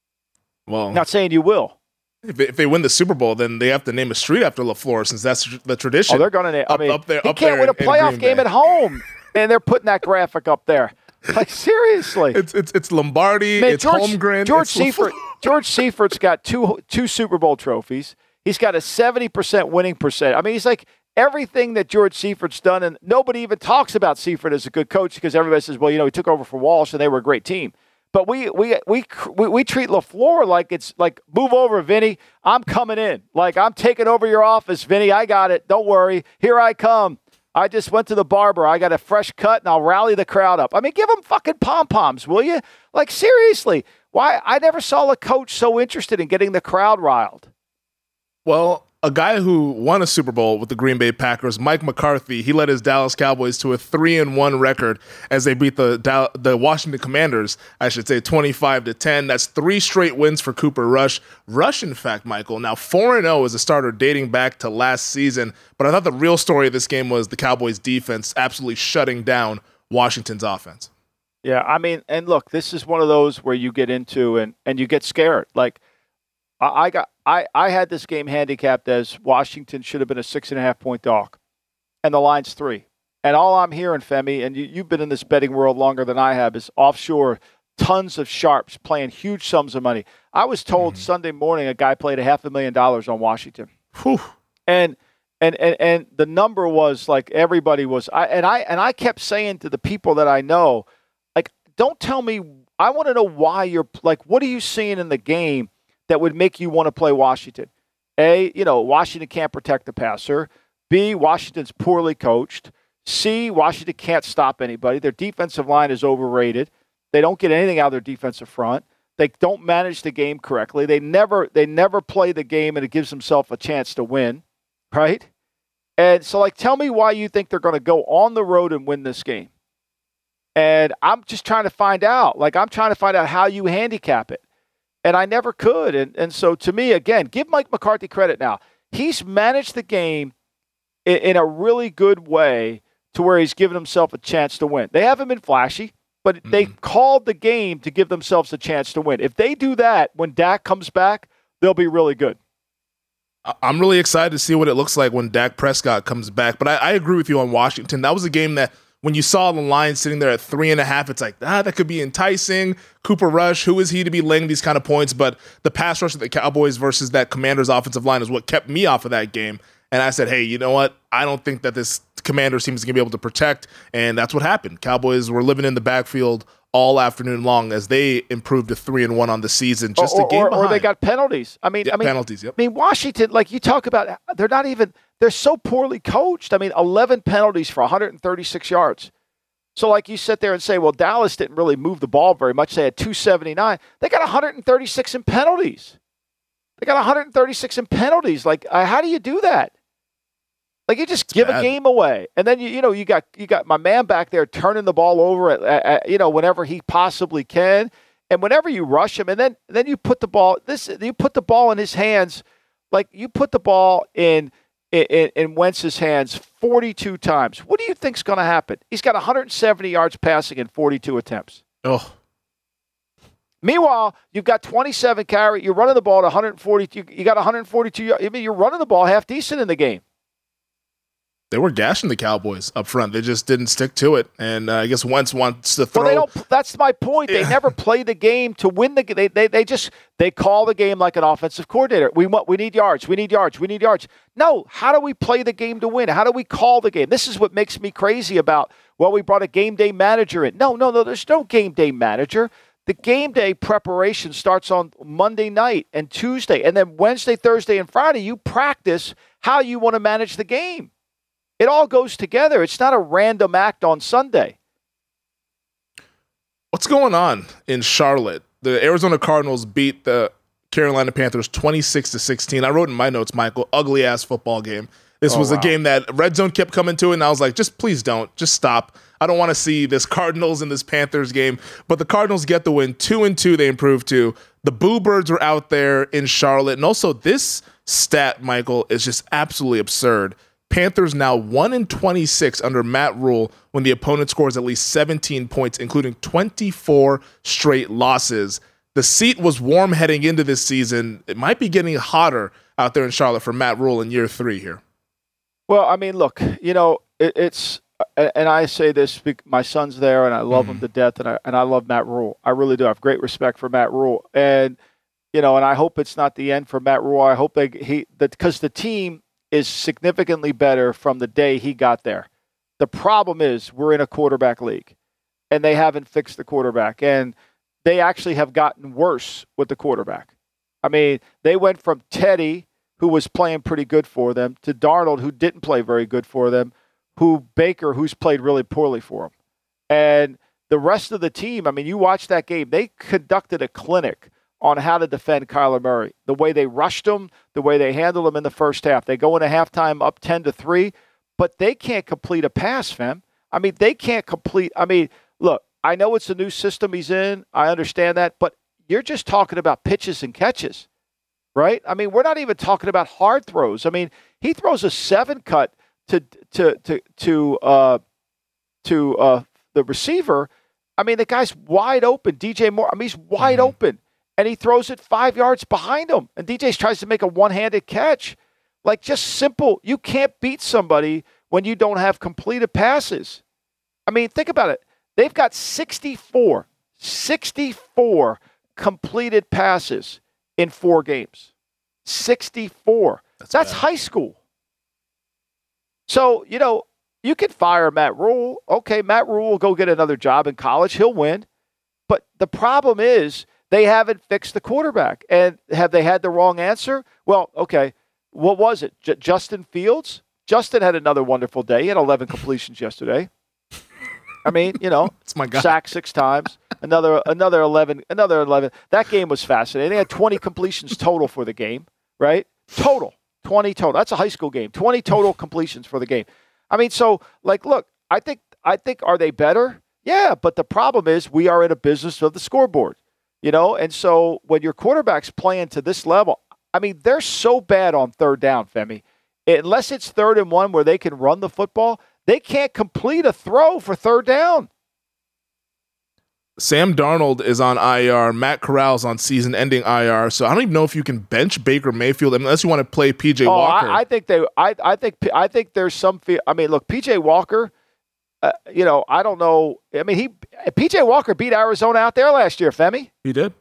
Well, not saying you will. If, if they win the Super Bowl, then they have to name a street after LaFleur, since that's the tradition. Oh, they're going to. I up, mean, up there, he up can't there win a in, playoff in game Bay. at home, and they're putting that graphic up there. Like, seriously. It's it's it's Lombardi, Man, it's George, Holmgren. George it's Seifert, George Seifert's got two two Super Bowl trophies. He's got a seventy percent winning percent. I mean, he's like everything that George Seifert's done, and nobody even talks about Seifert as a good coach because everybody says, well, you know, he took over for Walsh and they were a great team. But we we we we, we treat LaFleur like it's like, move over, Vinny. I'm coming in. Like, I'm taking over your office, Vinny. I got it. Don't worry. Here I come. I just went to the barber. I got a fresh cut, and I'll rally the crowd up. I mean, give them fucking pom-poms, will you? Like, seriously. Why? I never saw a coach so interested in getting the crowd riled. Well, a guy who won a Super Bowl with the Green Bay Packers, Mike McCarthy, he led his Dallas Cowboys to a three and one record as they beat the Dal- the Washington Commanders, I should say, twenty-five to ten. That's three straight wins for Cooper Rush. Rush, in fact, Michael, now four and oh as a starter dating back to last season. But I thought the real story of this game was the Cowboys' defense absolutely shutting down Washington's offense. Yeah, I mean, and look, this is one of those where you get into and, and you get scared. Like, I, I got I, I had this game handicapped as Washington should have been a six and a half point dog, and the line's three. And all I'm hearing, Femi, and you, you've been in this betting world longer than I have, is offshore tons of sharps playing huge sums of money. I was told mm-hmm. Sunday morning a guy played a half a million dollars on Washington, Whew. and and and and the number was like everybody was. I and I and I kept saying to the people that I know, like, don't tell me. I want to know why you're like. What are you seeing in the game that would make you want to play Washington? A, you know, Washington can't protect the passer. B, Washington's poorly coached. C, Washington can't stop anybody. Their defensive line is overrated. They don't get anything out of their defensive front. They don't manage the game correctly. They never they never play the game, and it gives themselves a chance to win, right? And so, like, tell me why you think they're going to go on the road and win this game. And I'm just trying to find out. Like, I'm trying to find out how you handicap it. And I never could. And and so, to me, again, give Mike McCarthy credit now. He's managed the game in, in a really good way to where he's given himself a chance to win. They haven't been flashy, but mm-hmm. they called the game to give themselves a chance to win. If they do that when Dak comes back, they'll be really good. I'm really excited to see what it looks like when Dak Prescott comes back. But I, I agree with you on Washington. That was a game that, when you saw the line sitting there at three and a half, it's like, ah, that could be enticing. Cooper Rush, who is he to be laying these kind of points? But the pass rush of the Cowboys versus that Commanders offensive line is what kept me off of that game. And I said, hey, you know what? I don't think that this Commanders team is going to be able to protect. And that's what happened. Cowboys were living in the backfield all afternoon long as they improved to three and one on the season. Just or, a game or, behind. Or they got penalties. I mean, yeah, I mean, penalties. Yep. I mean, Washington, like you talk about, they're not even. They're so poorly coached. I mean, eleven penalties for one hundred thirty-six yards. So, like, you sit there and say, well, Dallas didn't really move the ball very much. They had two seventy-nine. They got one hundred thirty-six in penalties. They got one hundred thirty-six in penalties. Like, uh, how do you do that? Like, you just it's give bad. a game away, and then you you know you got you got my man back there turning the ball over at, at, at you know whenever he possibly can, and whenever you rush him, and then then you put the ball this you put the ball in his hands, like you put the ball in. In, in Wentz's hands forty-two times. What do you think's going to happen? He's got one hundred seventy yards passing in forty-two attempts. Oh. Meanwhile, you've got twenty-seven carry. You're running the ball at one hundred forty. You, you got one hundred forty-two yards. I mean, you're running the ball half decent in the game. They were gashing the Cowboys up front. They just didn't stick to it. And uh, I guess Wentz wants to throw. Well, they don't. That's my point. They yeah. never play the game to win the game. They, they they just they call the game like an offensive coordinator. We want we need yards. We need yards. We need yards. No. How do we play the game to win? How do we call the game? This is what makes me crazy about. Well, we brought a game day manager in. No, no, no. There's no game day manager. The game day preparation starts on Monday night and Tuesday, and then Wednesday, Thursday, and Friday you practice how you want to manage the game. It all goes together. It's not a random act on Sunday. What's going on in Charlotte? The Arizona Cardinals beat the Carolina Panthers twenty-six to sixteen. I wrote in my notes, Michael, ugly ass football game. This oh, was wow. a game that Red Zone kept coming to, and I was like, just please don't. Just stop. I don't want to see this Cardinals and this Panthers game. But the Cardinals get the win. Two and two, they improved to. The Boo Birds were out there in Charlotte. And also this stat, Michael, is just absolutely absurd. Panthers now one and twenty-six under Matt Rule when the opponent scores at least seventeen points, including twenty-four straight losses. The seat was warm heading into this season. It might be getting hotter out there in Charlotte for Matt Rule in year three here. Well, I mean, look, you know, it, it's, and I say this, my son's there and I love mm-hmm. him to death, and I, and I love Matt Rule. I really do. I have great respect for Matt Rule. And, you know, and I hope it's not the end for Matt Rule. I hope they, he, that because the team is significantly better from the day he got there. The problem is we're in a quarterback league, and they haven't fixed the quarterback, and they actually have gotten worse with the quarterback. I mean, they went from Teddy, who was playing pretty good for them, to Darnold, who didn't play very good for them, who Baker, who's played really poorly for them. And the rest of the team, I mean, you watch that game, they conducted a clinic on how to defend Kyler Murray. The way they rushed him, the way they handled him in the first half. They go into halftime up ten to three, but they can't complete a pass, fam. I mean, they can't complete. I mean, look, I know it's a new system he's in. I understand that, but you're just talking about pitches and catches, right? I mean, we're not even talking about hard throws. I mean, he throws a seven cut to to to to uh, to uh, the receiver. I mean, the guy's wide open. D J Moore. I mean, he's wide mm-hmm. open. And he throws it five yards behind him. And D J tries to make a one-handed catch. Like, just simple. You can't beat somebody when you don't have completed passes. I mean, think about it. They've got sixty-four, sixty-four completed passes in four games. sixty-four. That's, That's high school. So, you know, you can fire Matt Rule. Okay, Matt Rule will go get another job in college. He'll win. But the problem is, they haven't fixed the quarterback. And have they had the wrong answer? Well, okay, what was it? J- Justin Fields? Justin had another wonderful day. He had eleven completions yesterday. I mean, you know, it's my guy. Sacked six times. Another another eleven. Another eleven. That game was fascinating. They had twenty completions total for the game, right? Total. twenty total. That's a high school game. twenty total completions for the game. I mean, so, like, look, I think, I think, are they better? Yeah, but the problem is we are in a business of the scoreboard. You know, and so when your quarterback's playing to this level, I mean, they're so bad on third down, Femi. Unless it's third and one where they can run the football, they can't complete a throw for third down. Sam Darnold is on I R. Matt Corral's on season-ending I R. So I don't even know if you can bench Baker Mayfield unless you want to play P J oh, Walker. I, I think they. I, I think. I think there's some. I mean, look, P J Walker. Uh, you know, I don't know. I mean, he P J Walker beat Arizona out there last year, Femi. He did.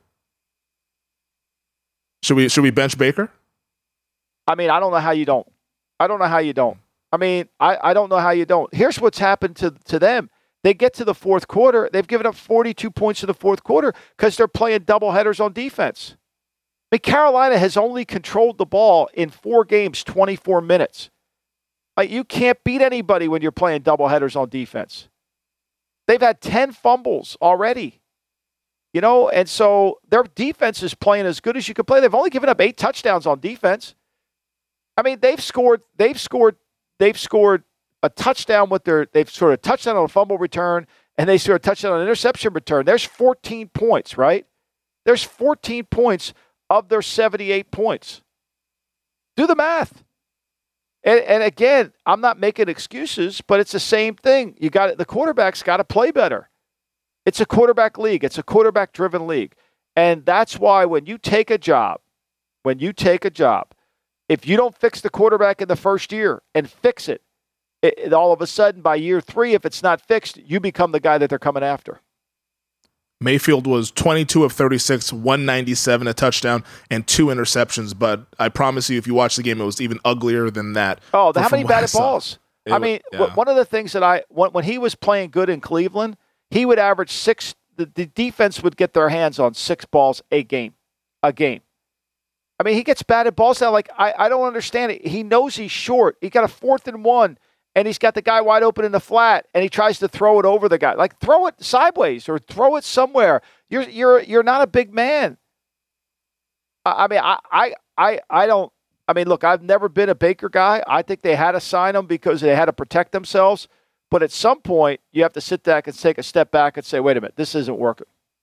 Should we should we bench Baker? I mean, I don't know how you don't. I don't know how you don't. I mean, I, I don't know how you don't. Here's what's happened to, to them. They get to the fourth quarter. They've given up forty-two points in the fourth quarter because they're playing doubleheaders on defense. I mean, Carolina has only controlled the ball in four games, twenty-four minutes. Like, you can't beat anybody when you're playing doubleheaders on defense. They've had ten fumbles already. You know, and so their defense is playing as good as you can play. They've only given up eight touchdowns on defense. I mean, they've scored, they've scored, they've scored a touchdown with their, they've scored a touchdown on a fumble return, and they scored a touchdown on an interception return. There's fourteen points, right? There's fourteen points of their seventy-eight points. Do the math. And, and again, I'm not making excuses, but it's the same thing. You got the quarterback's got to play better. It's a quarterback league. It's a quarterback-driven league. And that's why when you take a job, when you take a job, if you don't fix the quarterback in the first year and fix it, it, it, all of a sudden by year three, if it's not fixed, you become the guy that they're coming after. Mayfield was twenty-two of thirty-six, one ninety-seven, a touchdown, and two interceptions. But I promise you, if you watch the game, it was even uglier than that. Oh, how many batted balls? It I mean, was, yeah. one of the things that I when, when he was playing good in Cleveland, he would average six. The, the defense would get their hands on six balls a game, a game. I mean, he gets batted balls now. Like I, I don't understand it. He knows he's short. He got a fourth and one. And he's got the guy wide open in the flat, and he tries to throw it over the guy. Like, throw it sideways or throw it somewhere. You're you're you're not a big man. I, I mean, I, I I I don't. I mean, look, I've never been a Baker guy. I think they had to sign him because they had to protect themselves. But at some point, you have to sit back and take a step back and say, "Wait a minute, this isn't working."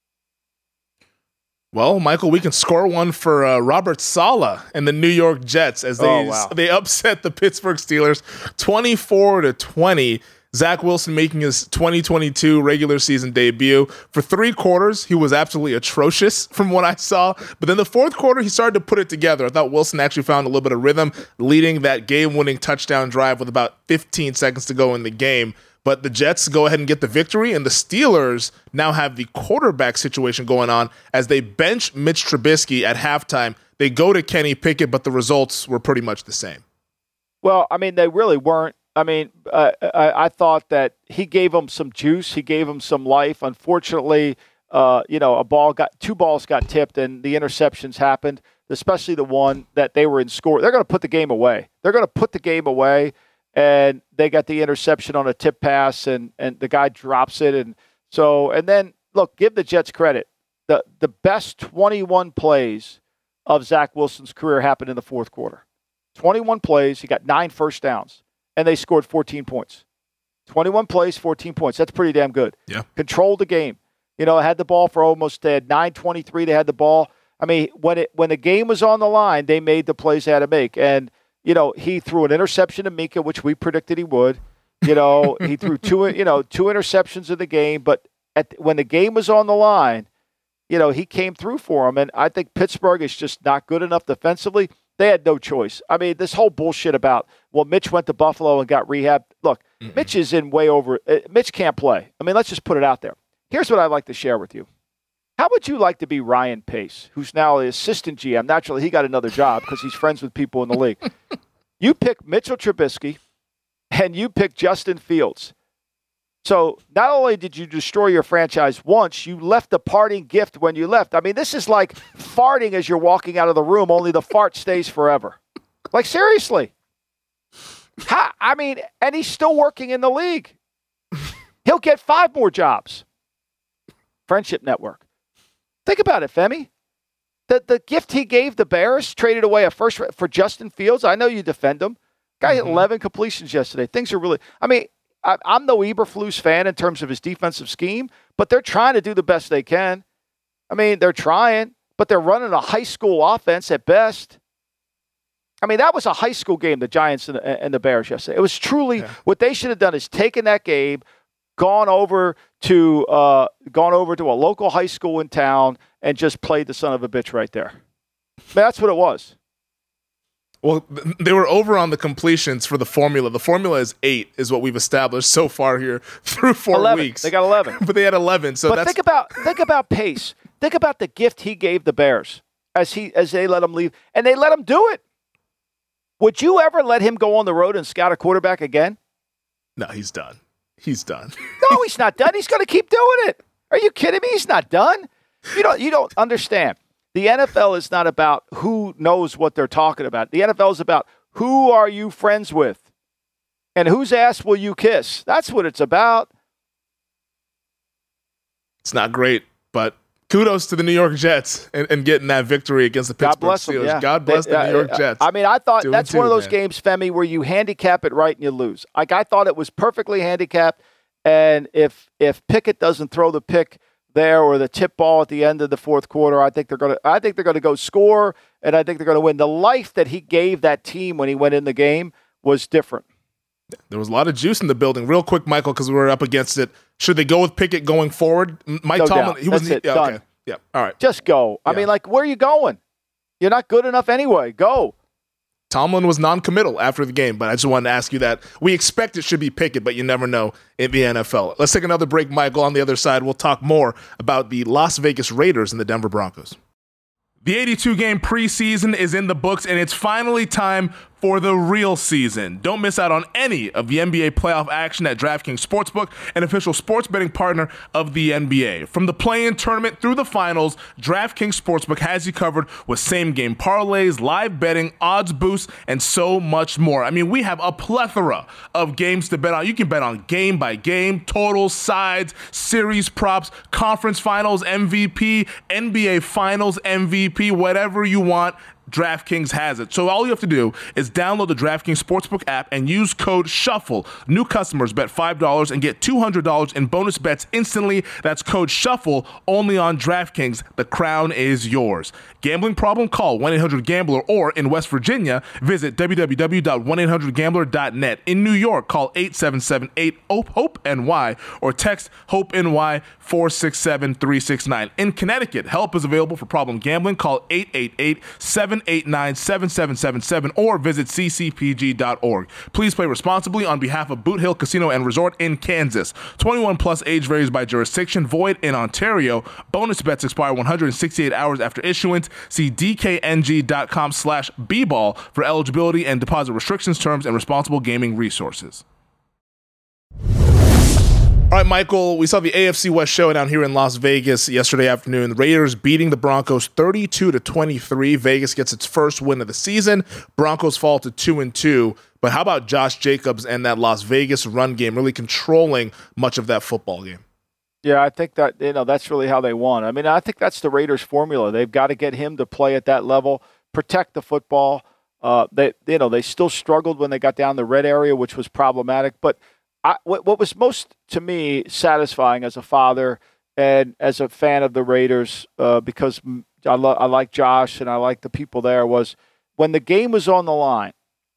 Well, Michael, we can score one for uh, Robert Saleh and the New York Jets as they oh, wow. they upset the Pittsburgh Steelers twenty-four to twenty. Zach Wilson making his twenty twenty-two regular season debut. For three quarters, he was absolutely atrocious from what I saw. But then the fourth quarter, he started to put it together. I thought Wilson actually found a little bit of rhythm, leading that game-winning touchdown drive with about fifteen seconds to go in the game. But the Jets go ahead and get the victory, and the Steelers now have the quarterback situation going on as they bench Mitch Trubisky at halftime. They go to Kenny Pickett, but the results were pretty much the same. Well, I mean, they really weren't. I mean, uh, I, I thought that he gave them some juice. He gave them some life. Unfortunately, uh, you know, a ball got two balls got tipped, and the interceptions happened, especially the one that they were in score. They're going to put the game away. They're going to put the game away. And they got the interception on a tip pass, and, and the guy drops it. And so, and then, look, give the Jets credit. The the best twenty-one plays of Zach Wilson's career happened in the fourth quarter. twenty-one plays, he got nine first downs, and they scored fourteen points. twenty-one plays, fourteen points. That's pretty damn good. Yeah. Controlled the game. You know, had the ball for almost, they had nine twenty-three, they had the ball. I mean, when it when the game was on the line, they made the plays they had to make. And you know, he threw an interception to Mika, which we predicted he would. You know, he threw two, you know, two interceptions in the game. But at, when the game was on the line, you know, he came through for him. And I think Pittsburgh is just not good enough defensively. They had no choice. I mean, this whole bullshit about, well, Mitch went to Buffalo and got rehab. Look, mm-mm. Mitch is in way over. Uh, Mitch can't play. I mean, let's just put it out there. Here's what I'd like to share with you. How would you like to be Ryan Pace, who's now the assistant G M? Naturally, he got another job because he's friends with people in the league. You pick Mitchell Trubisky, and you pick Justin Fields. So not only did you destroy your franchise once, you left a parting gift when you left. I mean, this is like farting as you're walking out of the room, only the fart stays forever. Like, seriously. How, I mean, and he's still working in the league. He'll get five more jobs. Friendship Network. Think about it, Femi. The the gift he gave the Bears, traded away a first for Justin Fields. I know you defend him. Guy mm-hmm. hit eleven completions yesterday. Things are really, I mean, I, I'm no Eberflus fan in terms of his defensive scheme, but they're trying to do the best they can. I mean, they're trying, but they're running a high school offense at best. I mean, that was a high school game, the Giants and the, and the Bears yesterday. It was truly, yeah. What they should have done is taken that game, gone over to uh, gone over to a local high school in town and just played the son of a bitch right there. I mean, that's what it was. Well, they were over on the completions for the formula. The formula is eight, is what we've established so far here through four eleven. weeks. They got eleven, but they had eleven. So but that's... think about think about Pace. Think about the gift he gave the Bears as he as they let him leave, and they let him do it. Would you ever let him go on the road and scout a quarterback again? No, he's done. He's done. No, he's not done. He's going to keep doing it. Are you kidding me? He's not done. You don't. You don't understand. The N F L is not about who knows what they're talking about. The N F L is about who are you friends with and whose ass will you kiss. That's what it's about. It's not great, but kudos to the New York Jets and, and getting that victory against the Pittsburgh God bless Steelers. Them, yeah. God bless they, the uh, New York uh, Jets. I mean, I thought Two that's two, one of those man. games, Femi, where you handicap it right and you lose. Like, I thought it was perfectly handicapped, and if if Pickett doesn't throw the pick there or the tip ball at the end of the fourth quarter, I think they're gonna I think they're gonna go score, and I think they're gonna win. The life that he gave that team when he went in the game was different. There was a lot of juice in the building. Real quick, Michael, because we were up against it. Should they go with Pickett going forward? Mike no Tomlin, doubt. he was That's it. yeah, Done. Okay. Yeah. All right. Just go. I yeah. mean, like, where are you going? You're not good enough anyway. Go. Tomlin was non-committal after the game, but I just wanted to ask you that. We expect it should be Pickett, but you never know in the N F L. Let's take another break, Michael. On the other side, we'll talk more about the Las Vegas Raiders and the Denver Broncos. The eighty-two game preseason is in the books, and it's finally time for the real season. Don't miss out on any of the N B A playoff action at DraftKings Sportsbook, an official sports betting partner of the N B A. From the play-in tournament through the finals, DraftKings Sportsbook has you covered with same-game parlays, live betting, odds boosts, and so much more. I mean, we have a plethora of games to bet on. You can bet on game by game, totals, sides, series props, conference finals M V P, N B A finals M V P, whatever you want. DraftKings has it. So all you have to do is download the DraftKings Sportsbook app and use code SHUFFLE. New customers bet five dollars and get two hundred dollars in bonus bets instantly. That's code SHUFFLE only on DraftKings. The crown is yours. Gambling problem? Call one eight hundred gambler, or in West Virginia, visit w w w dot one eight hundred gambler dot net. In New York, call eight seven seven eight hope N Y or text HOPE-NY four six seven three six nine. In Connecticut, help is available for problem gambling. Call eight eight eight seven eight nine seven seven seven seven or visit c c p g dot org. Please play responsibly on behalf of Boot Hill Casino and Resort in Kansas. twenty-one plus, age varies by jurisdiction, void in Ontario. Bonus bets expire one hundred sixty-eight hours after issuance. See d k n g dot com slash b ball for eligibility and deposit restrictions, terms, and responsible gaming resources. All right, Michael, we saw the A F C West showdown here in Las Vegas yesterday afternoon. The Raiders beating the Broncos thirty-two to twenty-three. Vegas gets its first win of the season. Broncos fall to two and two. But how about Josh Jacobs and that Las Vegas run game really controlling much of that football game? Yeah, I think that, you know, that's really how they won. I mean, I think that's the Raiders' formula. They've got to get him to play at that level, protect the football. Uh, they, you know, they still struggled when they got down the red area, which was problematic. But I, what, what was most, to me, satisfying as a father and as a fan of the Raiders, uh, because I, lo- I like Josh and I like the people there, was when the game was on the line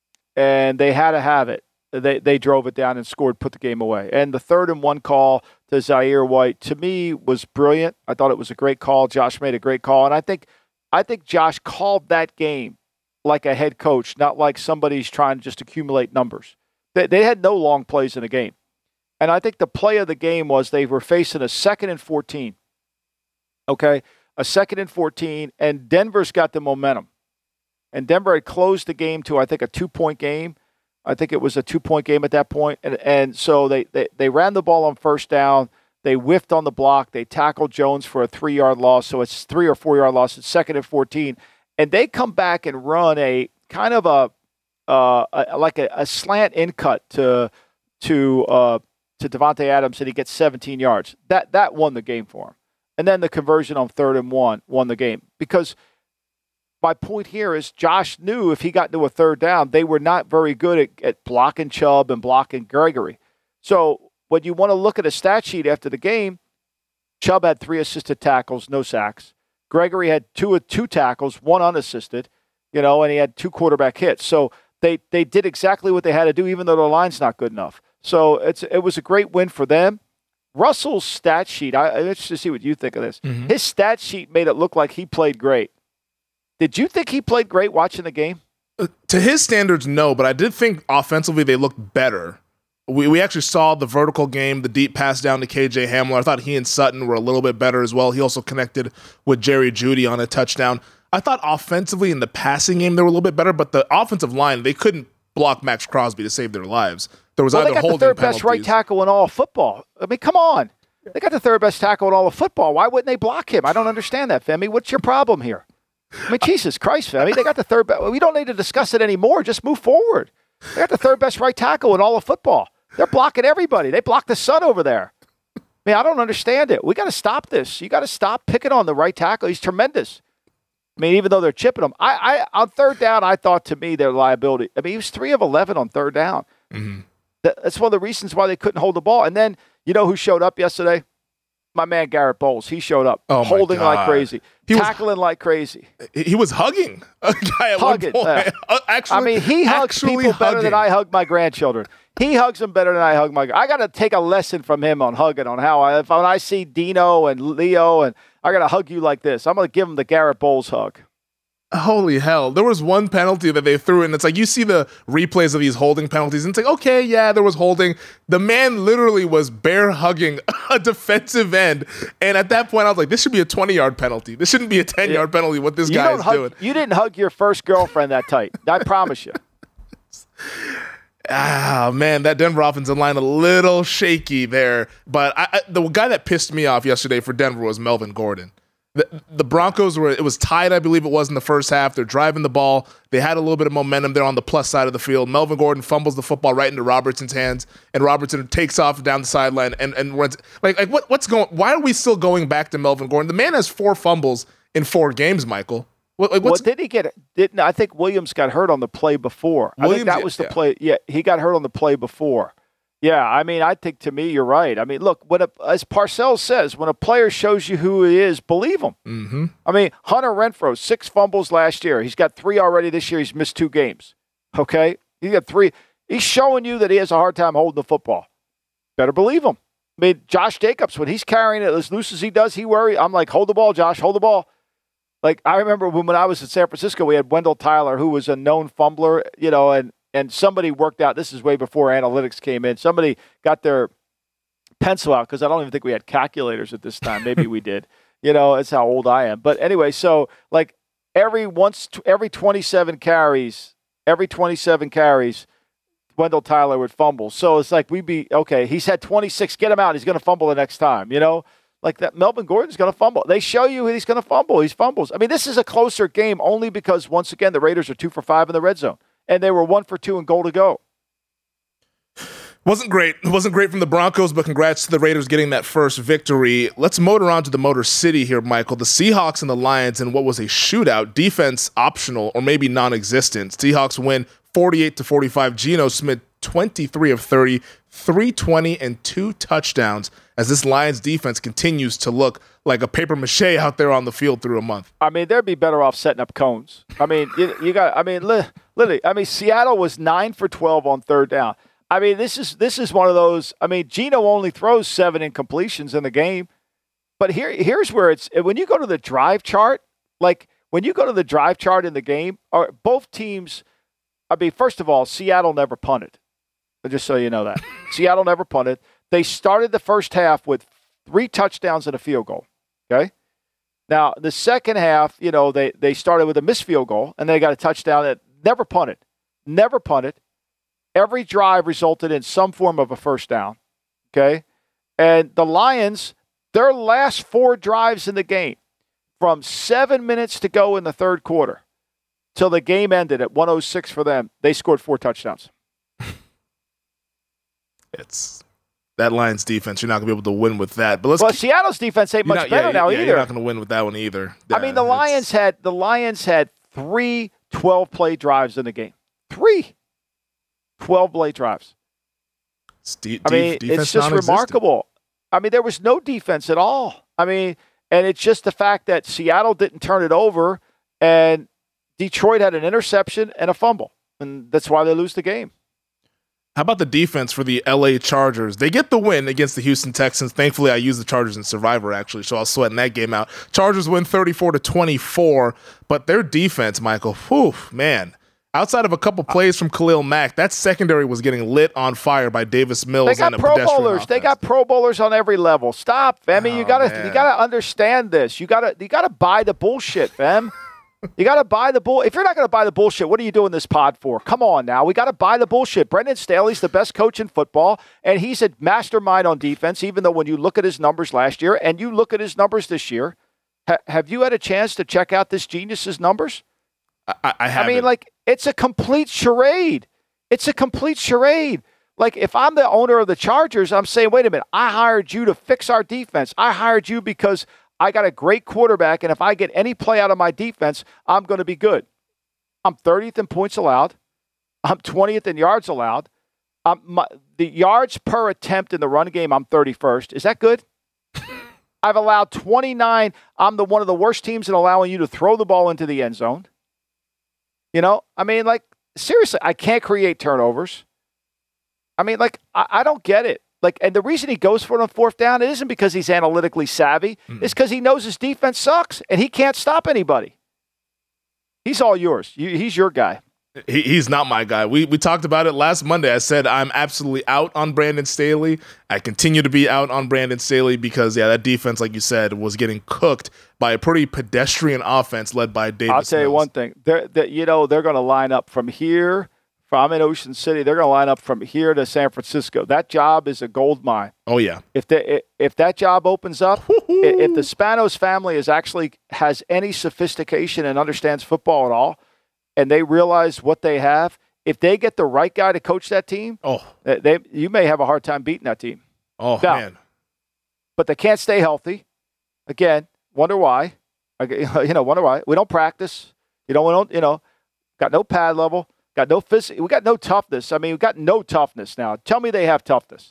and they had to have it, they they drove it down and scored, put the game away. And the third and one call to Zaire White, to me, was brilliant. I thought it was a great call. Josh made a great call. And I think I think Josh called that game like a head coach, not like somebody's trying to just accumulate numbers. They, they had no long plays in the game. And I think the play of the game was they were facing a second and fourteen. Okay? A second and fourteen, and Denver's got the momentum. And Denver had closed the game to, I think, a two-point game. I think it was a two-point game at that point. And, and so they, they, they ran the ball on first down. They whiffed on the block. They tackled Jones for a three-yard loss. So it's three- or four-yard loss. It's second and fourteen. And they come back and run a kind of a, uh, a like a, a slant in cut to to uh, to Devontae Adams, and he gets seventeen yards. That that won the game for him. And then the conversion on third and one won the game. Because my point here is Josh knew if he got into a third down, they were not very good at, at blocking Chubb and blocking Gregory. So when you want to look at a stat sheet after the game, Chubb had three assisted tackles, no sacks. Gregory had two two tackles, one unassisted, you know, and he had two quarterback hits. So they they did exactly what they had to do, even though their line's not good enough. So it's it was a great win for them. Russell's stat sheet, I, I'm interested to see what you think of this. Mm-hmm. His stat sheet made it look like he played great. Did you think he played great watching the game? Uh, to his standards, no, but I did think offensively they looked better. We we actually saw the vertical game, the deep pass down to K J Hamler. I thought he and Sutton were a little bit better as well. He also connected with Jerry Jeudy on a touchdown. I thought offensively in the passing game they were a little bit better, but the offensive line, they couldn't block Max Crosby to save their lives. There was well, either they got holding the third penalties. best right tackle in all of football. I mean, come on. They got the third best tackle in all of football. Why wouldn't they block him? I don't understand that, Femi. What's your problem here? I mean, Jesus Christ, Femi. They got the third best. We don't need to discuss it anymore. Just move forward. They got the third best right tackle in all of football. They're blocking everybody. They blocked the sun over there. I mean, I don't understand it. We got to stop this. You got to stop picking on the right tackle. He's tremendous. I mean, even though they're chipping him. I, I on third down, I thought to me their liability. I mean, he was three of eleven on third down. Mm-hmm. That, that's one of the reasons why they couldn't hold the ball. And then, you know who showed up yesterday? My man Garrett Bowles. He showed up, oh holding like crazy, he tackling was, like crazy. He was hugging a guy at hugging, one point. Uh, actually, I mean, he hugs people hugging. better than I hug my grandchildren. He hugs them better than I hug my. I got to take a lesson from him on hugging, on how I, if when I see Dino and Leo, and I got to hug you like this. I'm going to give him the Garrett Bowles hug. Holy hell. There was one penalty that they threw in. It's like you see the replays of these holding penalties, and it's like, okay, yeah, there was holding. The man literally was bear hugging a defensive end. And at that point, I was like, this should be a twenty-yard penalty. This shouldn't be a ten-yard yeah. penalty, what this you guy is hug, doing. You didn't hug your first girlfriend that tight. I promise you. Ah, man, that Denver offensive line a little shaky there. But I, I, the guy that pissed me off yesterday for Denver was Melvin Gordon. The, the Broncos were, it was tied, I believe it was in the first half. They're driving the ball. They had a little bit of momentum there on the plus side of the field. Melvin Gordon fumbles the football right into Robertson's hands, and Robertson takes off down the sideline and, and runs. Like, like what, what's going, why are we still going back to Melvin Gordon? The man has four fumbles in four games, Michael. What, like, what's, well, did he get, didn't, I think Williams got hurt on the play before. Williams, I think that was the yeah. play. Yeah, he got hurt on the play before. Yeah, I mean, I think to me, you're right. I mean, look, when a, as Parcells says, when a player shows you who he is, believe him. Mm-hmm. I mean, Hunter Renfrow, six fumbles last year. He's got three already this year. He's missed two games. Okay? He got three. He's showing you that he has a hard time holding the football. Better believe him. I mean, Josh Jacobs, when he's carrying it as loose as he does, he worry. I'm like, hold the ball, Josh, hold the ball. Like, I remember when, when I was in San Francisco, we had Wendell Tyler, who was a known fumbler, you know, and And somebody worked out, this is way before analytics came in, somebody got their pencil out, because I don't even think we had calculators at this time. Maybe we did. You know, that's how old I am. But anyway, so like every once, every twenty-seven carries, every twenty-seven carries, Wendell Tyler would fumble. So it's like we'd be, okay, he's had twenty-six, get him out. He's going to fumble the next time, you know? Like that, Melvin Gordon's going to fumble. They show you he's going to fumble. He fumbles. I mean, this is a closer game only because, once again, the Raiders are two for five in the red zone. And they were one for two and goal to go. Wasn't great. It wasn't great from the Broncos, but congrats to the Raiders getting that first victory. Let's motor on to the Motor City here, Michael. The Seahawks and the Lions in what was a shootout, defense optional or maybe non-existent. Seahawks win forty-eight to forty-five. Geno Smith, twenty-three of thirty, three twenty, and two touchdowns as this Lions defense continues to look like a papier-mâché out there on the field through a month. I mean, they'd be better off setting up cones. I mean, you, you got, I mean, li- literally, I mean, Seattle was nine for twelve on third down. I mean, this is this is one of those, I mean, Geno only throws seven incompletions in the game. But here, here's where it's, when you go to the drive chart, like when you go to the drive chart in the game, or both teams, I mean, first of all, Seattle never punted. Just so you know that. Seattle never punted. They started the first half with three touchdowns and a field goal. Okay? Now, the second half, you know, they, they started with a missed field goal, and they got a touchdown that never punted. Never punted. Every drive resulted in some form of a first down. Okay? And the Lions, their last four drives in the game, from seven minutes to go in the third quarter till the game ended at one oh six for them, they scored four touchdowns. It's that Lions defense. You're not going to be able to win with that. But let's well, keep, Seattle's defense ain't much not, better yeah, now yeah, either. You're not going to win with that one either. Yeah, I mean, the Lions had the Lions had three twelve-play drives in the game. Three twelve-play drives. De- I mean, it's just remarkable. I mean, there was no defense at all. I mean, and it's just the fact that Seattle didn't turn it over, and Detroit had an interception and a fumble, and that's why they lose the game. How about the defense for the L A Chargers? They get the win against the Houston Texans. Thankfully, I used the Chargers in Survivor, actually, so I was sweating that game out. Chargers win thirty-four to twenty-four, but their defense, Michael, whew, man. Outside of a couple plays from Khalil Mack, that secondary was getting lit on fire by Davis Mills. They got and a Pro pedestrian Bowlers. offense. They got Pro Bowlers on every level. Stop, Femi. Oh, you gotta, man. you gotta understand this. You gotta, you gotta buy the bullshit, Fem. You got to buy the bull. If you're not going to buy the bullshit, what are you doing this pod for? Come on now. We got to buy the bullshit. Brendan Staley's the best coach in football, and he's a mastermind on defense, even though when you look at his numbers last year and you look at his numbers this year, ha- have you had a chance to check out this genius's numbers? I, I haven't. I mean, like, it's a complete charade. It's a complete charade. Like, if I'm the owner of the Chargers, I'm saying, wait a minute, I hired you to fix our defense. I hired you because I got a great quarterback, and if I get any play out of my defense, I'm going to be good. I'm thirtieth in points allowed. I'm twentieth in yards allowed. Um, my, the yards per attempt in the run game, I'm thirty-first. Is that good? I've allowed twenty-nine. I'm the one of the worst teams in allowing you to throw the ball into the end zone. You know, I mean, like, seriously, I can't create turnovers. I mean, like, I, I don't get it. Like, and the reason he goes for it on fourth down, it isn't because he's analytically savvy. Mm. It's because he knows his defense sucks, and he can't stop anybody. He's all yours. You, he's your guy. He, he's not my guy. We we talked about it last Monday. I said I'm absolutely out on Brandon Staley. I continue to be out on Brandon Staley because, yeah, that defense, like you said, was getting cooked by a pretty pedestrian offense led by Davis I'll tell Mills. you one thing. They're, they're, you know, they're going to line up from here. From in Ocean City, they're going to line up from here to San Francisco. That job is a gold mine. Oh, yeah. If the, if that job opens up, if the Spanos family is actually has any sophistication and understands football at all, and they realize what they have, if they get the right guy to coach that team, oh, they you may have a hard time beating that team. Oh, now, man. But they can't stay healthy. Again, wonder why. You know, wonder why. We don't practice. You know, we don't, you know, got no pad level, got no phys- we got no toughness. I mean, we got no toughness now. Tell me they have toughness.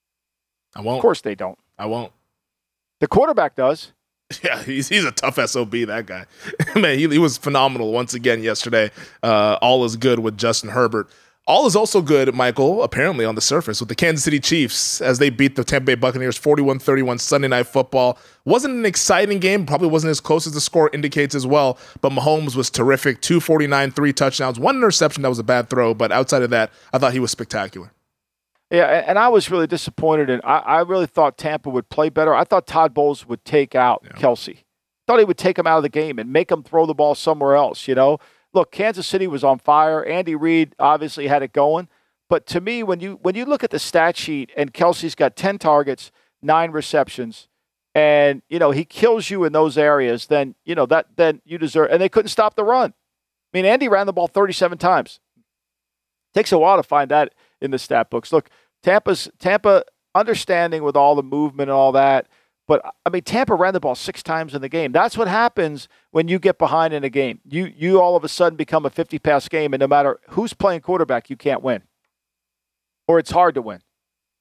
I won't. Of course they don't. I won't. The quarterback does. Yeah, he's he's a tough S O B, that guy. Man, he, he was phenomenal once again yesterday. Uh, all is good with Justin Herbert. All is also good, Michael, apparently on the surface, with the Kansas City Chiefs as they beat the Tampa Bay Buccaneers forty-one thirty-one Sunday Night Football. Wasn't an exciting game, probably wasn't as close as the score indicates as well, but Mahomes was terrific. two forty-nine, three touchdowns, one interception that was a bad throw, but outside of that, I thought he was spectacular. Yeah, and I was really disappointed. In, I, I really thought Tampa would play better. I thought Todd Bowles would take out yeah. Kelsey. Thought he would take him out of the game and make him throw the ball somewhere else, you know. Look, Kansas City was on fire. Andy Reid obviously had it going. But to me, when you when you look at the stat sheet and Kelsey's got ten targets, nine receptions, and, you know, he kills you in those areas, then, you know, that then you deserve – and they couldn't stop the run. I mean, Andy ran the ball thirty-seven times. Takes a while to find that in the stat books. Look, Tampa's Tampa understanding with all the movement and all that, but I mean Tampa ran the ball six times in the game. That's what happens when you get behind in a game. You you all of a sudden become a fifty-pass game, and no matter who's playing quarterback, you can't win, or it's hard to win.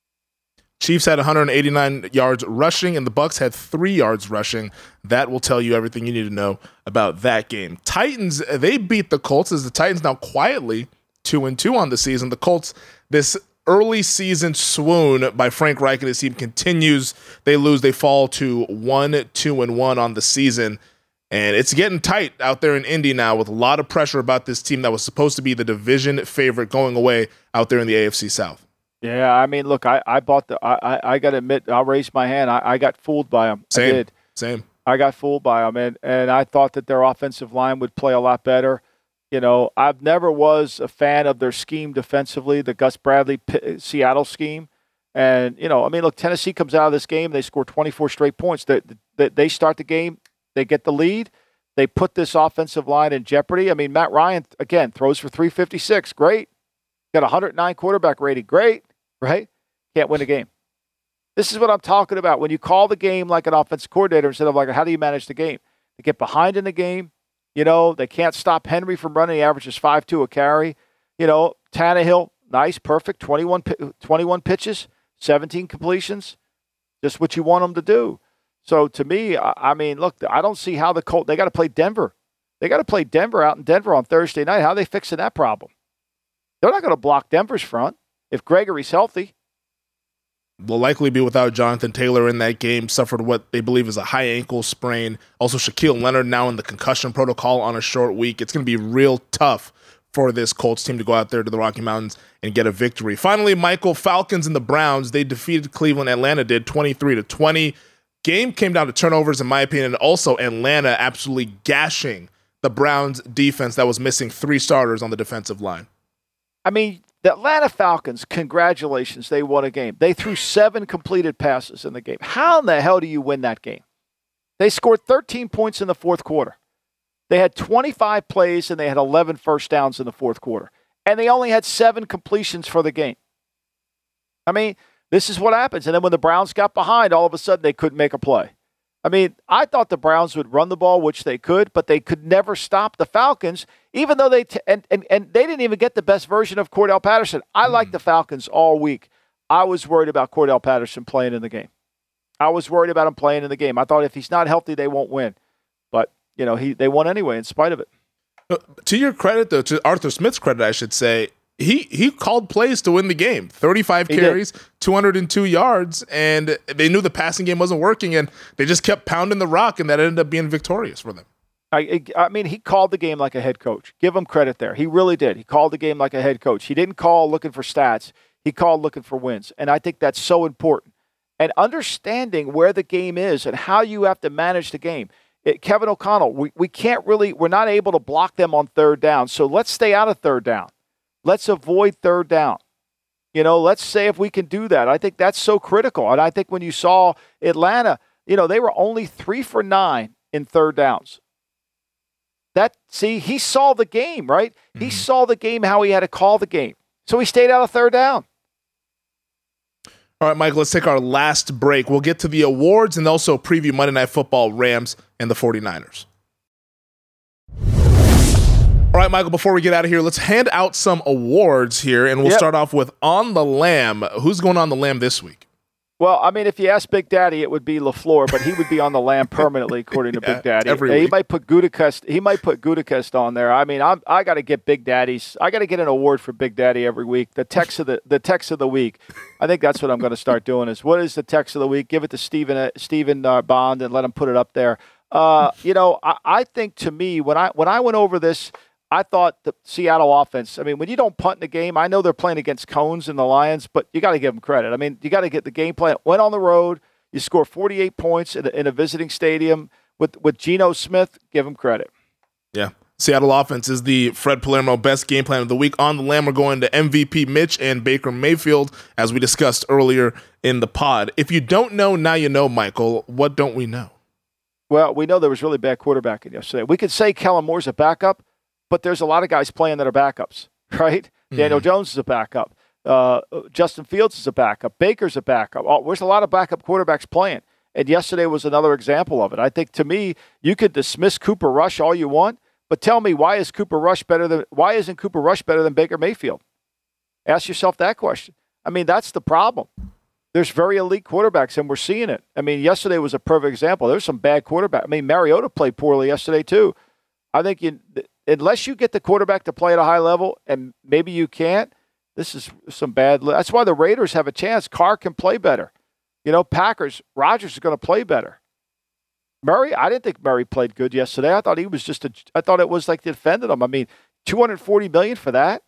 Chiefs had one hundred eighty-nine yards rushing, and the Bucs had three yards rushing. That will tell you everything you need to know about that game. Titans, they beat the Colts as the Titans now quietly two and two on the season. The Colts, this early season swoon by Frank Reich and his team continues. They lose, they fall to one, two, and one on the season. And it's getting tight out there in Indy now with a lot of pressure about this team that was supposed to be the division favorite going away out there in the A F C South. Yeah, I mean, look, I, I bought the. I, I, I got to admit, I'll raise my hand. I, I got fooled by them. Same. I did. Same. I got fooled by them, and and I thought that their offensive line would play a lot better. You know, I've never was a fan of their scheme defensively, the Gus Bradley P- Seattle scheme. And, you know, I mean, look, Tennessee comes out of this game, they score twenty-four straight points. They, they, they start the game, they get the lead, they put this offensive line in jeopardy. I mean, Matt Ryan, again, throws for three fifty-six, great. Got one hundred nine quarterback rating, great, right? Can't win a game. This is what I'm talking about. When you call the game like an offensive coordinator instead of like, how do you manage the game? They get behind in the game. You know, they can't stop Henry from running. He averages five two a carry. You know, Tannehill, nice, perfect, twenty-one, twenty-one pitches, seventeen completions. Just what you want them to do. So, to me, I, I mean, look, I don't see how the Colts, they got to play Denver. They got to play Denver out in Denver on Thursday night. How are they fixing that problem? They're not going to block Denver's front if Gregory's healthy. Will likely be without Jonathan Taylor in that game, suffered what they believe is a high ankle sprain. Also, Shaquille Leonard now in the concussion protocol on a short week. It's going to be real tough for this Colts team to go out there to the Rocky Mountains and get a victory. Finally, Michael, Falcons and the Browns, they defeated Cleveland. Atlanta did twenty-three to twenty. Game came down to turnovers, in my opinion, and also Atlanta absolutely gashing the Browns defense that was missing three starters on the defensive line. I mean, the Atlanta Falcons, congratulations, they won a game. They threw seven completed passes in the game. How in the hell do you win that game? They scored thirteen points in the fourth quarter. They had twenty-five plays, and they had eleven first downs in the fourth quarter. And they only had seven completions for the game. I mean, this is what happens. And then when the Browns got behind, all of a sudden they couldn't make a play. I mean, I thought the Browns would run the ball, which they could, but they could never stop the Falcons, even though they t- and, and and they didn't even get the best version of Cordell Patterson. I mm. liked the Falcons all week. I was worried about Cordell Patterson playing in the game. I was worried about him playing in the game. I thought if he's not healthy, they won't win. But, you know, he they won anyway in spite of it. To your credit, though, to Arthur Smith's credit, I should say, He he called plays to win the game. thirty-five he carries, did. two hundred two yards, and they knew the passing game wasn't working, and they just kept pounding the rock, and that ended up being victorious for them. I, I mean, he called the game like a head coach. Give him credit there. He really did. He called the game like a head coach. He didn't call looking for stats. He called looking for wins. And I think that's so important. And understanding where the game is and how you have to manage the game. It, Kevin O'Connell, we, we can't really, we're not able to block them on third down. So let's stay out of third down. Let's avoid third down. You know, let's say if we can do that. I think that's so critical. And I think when you saw Atlanta, you know, they were only three for nine in third downs. That, see, he saw the game, right? Mm-hmm. He saw the game, how he had to call the game. So he stayed out of third down. All right, Michael, let's take our last break. We'll get to the awards and also preview Monday Night Football, Rams and the forty-niners. All right, Michael, before we get out of here, let's hand out some awards here, and we'll yep. start off with On the Lamb. Who's going on the Lamb this week? Well, I mean, if you ask Big Daddy, it would be LaFleur, but he would be on the Lamb permanently, according to yeah, Big Daddy. Every he week. might put Gutekunst. He might put Gutekunst on there. I mean, I'm, I got to get Big Daddy's. I got to get an award for Big Daddy every week. The text of the the text of the week. I think that's what I'm going to start doing. Is what is the text of the week? Give it to Stephen uh, Stephen uh, Bond and let him put it up there. Uh, you know, I, I think to me when I when I went over this. I thought the Seattle offense, I mean, when you don't punt in the game, I know they're playing against Cones and the Lions, but you got to give them credit. I mean, you got to get the game plan. Went on the road. You score forty-eight points in a, in a visiting stadium with, with Geno Smith. Give them credit. Yeah. Seattle offense is the Fred Palermo best game plan of the week. On the Lamb, we're going to M V P Mitch and Baker Mayfield, as we discussed earlier in the pod. If you don't know, now you know, Michael. What don't we know? Well, we know there was really bad quarterbacking yesterday. We could say Kellen Moore's a backup, but there's a lot of guys playing that are backups, right? Mm-hmm. Daniel Jones is a backup. Uh, Justin Fields is a backup. Baker's a backup. Oh, there's a lot of backup quarterbacks playing. And yesterday was another example of it. I think, to me, you could dismiss Cooper Rush all you want, but tell me, why is Cooper Rush better than why isn't Cooper Rush better than Baker Mayfield? Ask yourself that question. I mean, that's the problem. There's very elite quarterbacks, and we're seeing it. I mean, yesterday was a perfect example. There's some bad quarterbacks. I mean, Mariota played poorly yesterday too. I think you. Unless you get the quarterback to play at a high level, and maybe you can't, this is some bad. That's why the Raiders have a chance. Carr can play better. You know, Packers, Rodgers is going to play better. Murray, I didn't think Murray played good yesterday. I thought he was just a, I thought it was like they defended him. I mean, two hundred forty million dollars for that.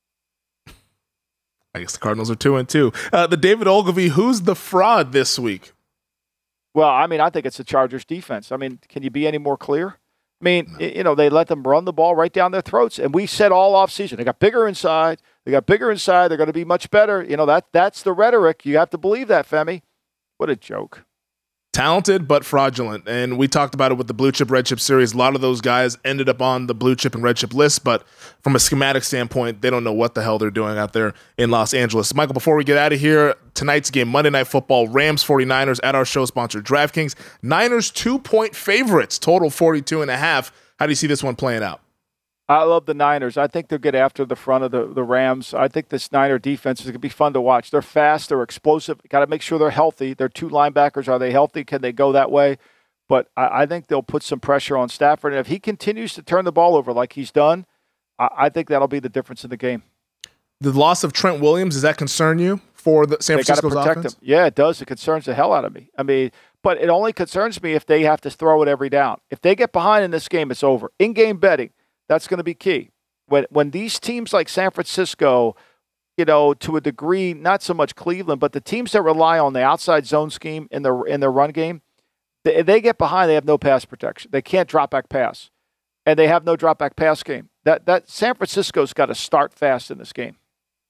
I guess the Cardinals are two and two. Uh, the David Ogilvy, who's the fraud this week? Well, I mean, I think it's the Chargers defense. I mean, can you be any more clear? I mean, no. you know, they let them run the ball right down their throats. And we said all offseason, they got bigger inside. They got bigger inside. They're going to be much better. You know, that that's the rhetoric. You have to believe that, Femi. What a joke. Talented, but fraudulent. And we talked about it with the Blue Chip, Red Chip series. A lot of those guys ended up on the Blue Chip and Red Chip list, but from a schematic standpoint, they don't know what the hell they're doing out there in Los Angeles. Michael, before we get out of here, tonight's game, Monday Night Football, Rams forty-niners at our show sponsor, DraftKings. Niners two-point favorites, total forty-two and a half. How do you see this one playing out? I love the Niners. I think they'll get after the front of the, the Rams. I think this Niner defense is going to be fun to watch. They're fast. They're explosive. Got to make sure they're healthy. Their two linebackers, are they healthy? Can they go that way? But I, I think they'll put some pressure on Stafford. And if he continues to turn the ball over like he's done, I, I think that'll be the difference in the game. The loss of Trent Williams, does that concern you for the San Francisco's they gotta protect offense? Him. Yeah, it does. It concerns the hell out of me. I mean, but it only concerns me if they have to throw it every down. If they get behind in this game, it's over. In-game betting, that's going to be key. When when these teams like San Francisco, you know, to a degree, not so much Cleveland, but the teams that rely on the outside zone scheme in their in their run game, they, they get behind. They have no pass protection. They can't drop back pass, and they have no drop back pass game. That that San Francisco's got to start fast in this game.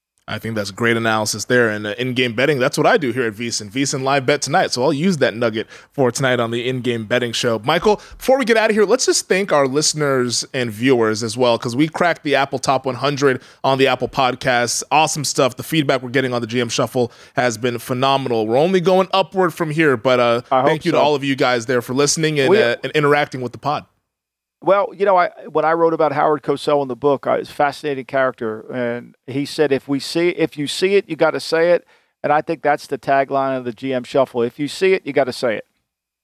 I think that's great analysis there. And uh, in-game betting, that's what I do here at VSiN. VSiN live bet tonight, so I'll use that nugget for tonight on the in-game betting show. Michael, before we get out of here, let's just thank our listeners and viewers as well, because we cracked the Apple Top one hundred on the Apple Podcasts. Awesome stuff. The feedback we're getting on the G M Shuffle has been phenomenal. We're only going upward from here, but uh, thank you so. to all of you guys there for listening and, we, uh, and interacting with the pod. Well, you know, I when I wrote about Howard Cosell in the book, I was a fascinating character, and he said, "If we see, if you see it, you got to say it." And I think that's the tagline of the G M Shuffle: "If you see it, you got to say it."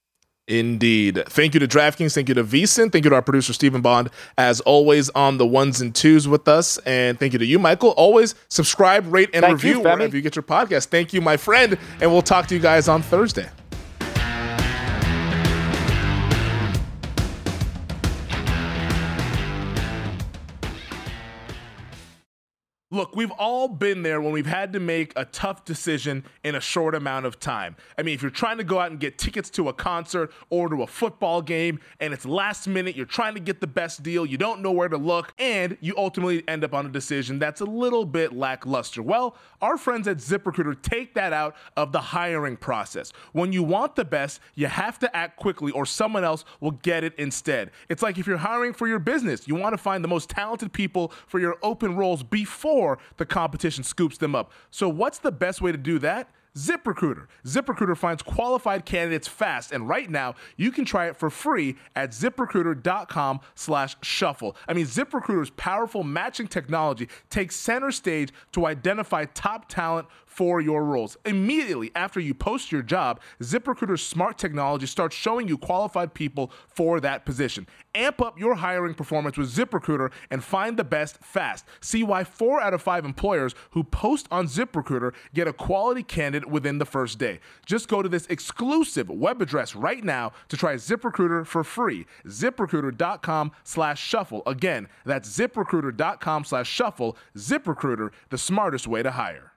Indeed. Thank you to DraftKings. Thank you to VSiN. Thank you to our producer Stephen Bond, as always, on the ones and twos with us. And thank you to you, Michael. Always subscribe, rate, and thank review you, wherever you get your podcast. Thank you, my friend, and we'll talk to you guys on Thursday. Look, we've all been there when we've had to make a tough decision in a short amount of time. I mean, if you're trying to go out and get tickets to a concert or to a football game and it's last minute, you're trying to get the best deal, you don't know where to look, and you ultimately end up on a decision that's a little bit lackluster. Well, our friends at ZipRecruiter take that out of the hiring process. When you want the best, you have to act quickly or someone else will get it instead. It's like if you're hiring for your business, you want to find the most talented people for your open roles before the competition scoops them up. So what's the best way to do that? ZipRecruiter. ZipRecruiter finds qualified candidates fast, and right now you can try it for free at ZipRecruiter.com slash shuffle. I mean, ZipRecruiter's powerful matching technology takes center stage to identify top talent for your roles. Immediately after you post your job, ZipRecruiter's smart technology starts showing you qualified people for that position. Amp up your hiring performance with ZipRecruiter and find the best fast. See why four out of five employers who post on ZipRecruiter get a quality candidate within the first day. Just go to this exclusive web address right now to try ZipRecruiter for free. ZipRecruiter.com slash shuffle. Again, that's ZipRecruiter.com slash shuffle. ZipRecruiter, the smartest way to hire.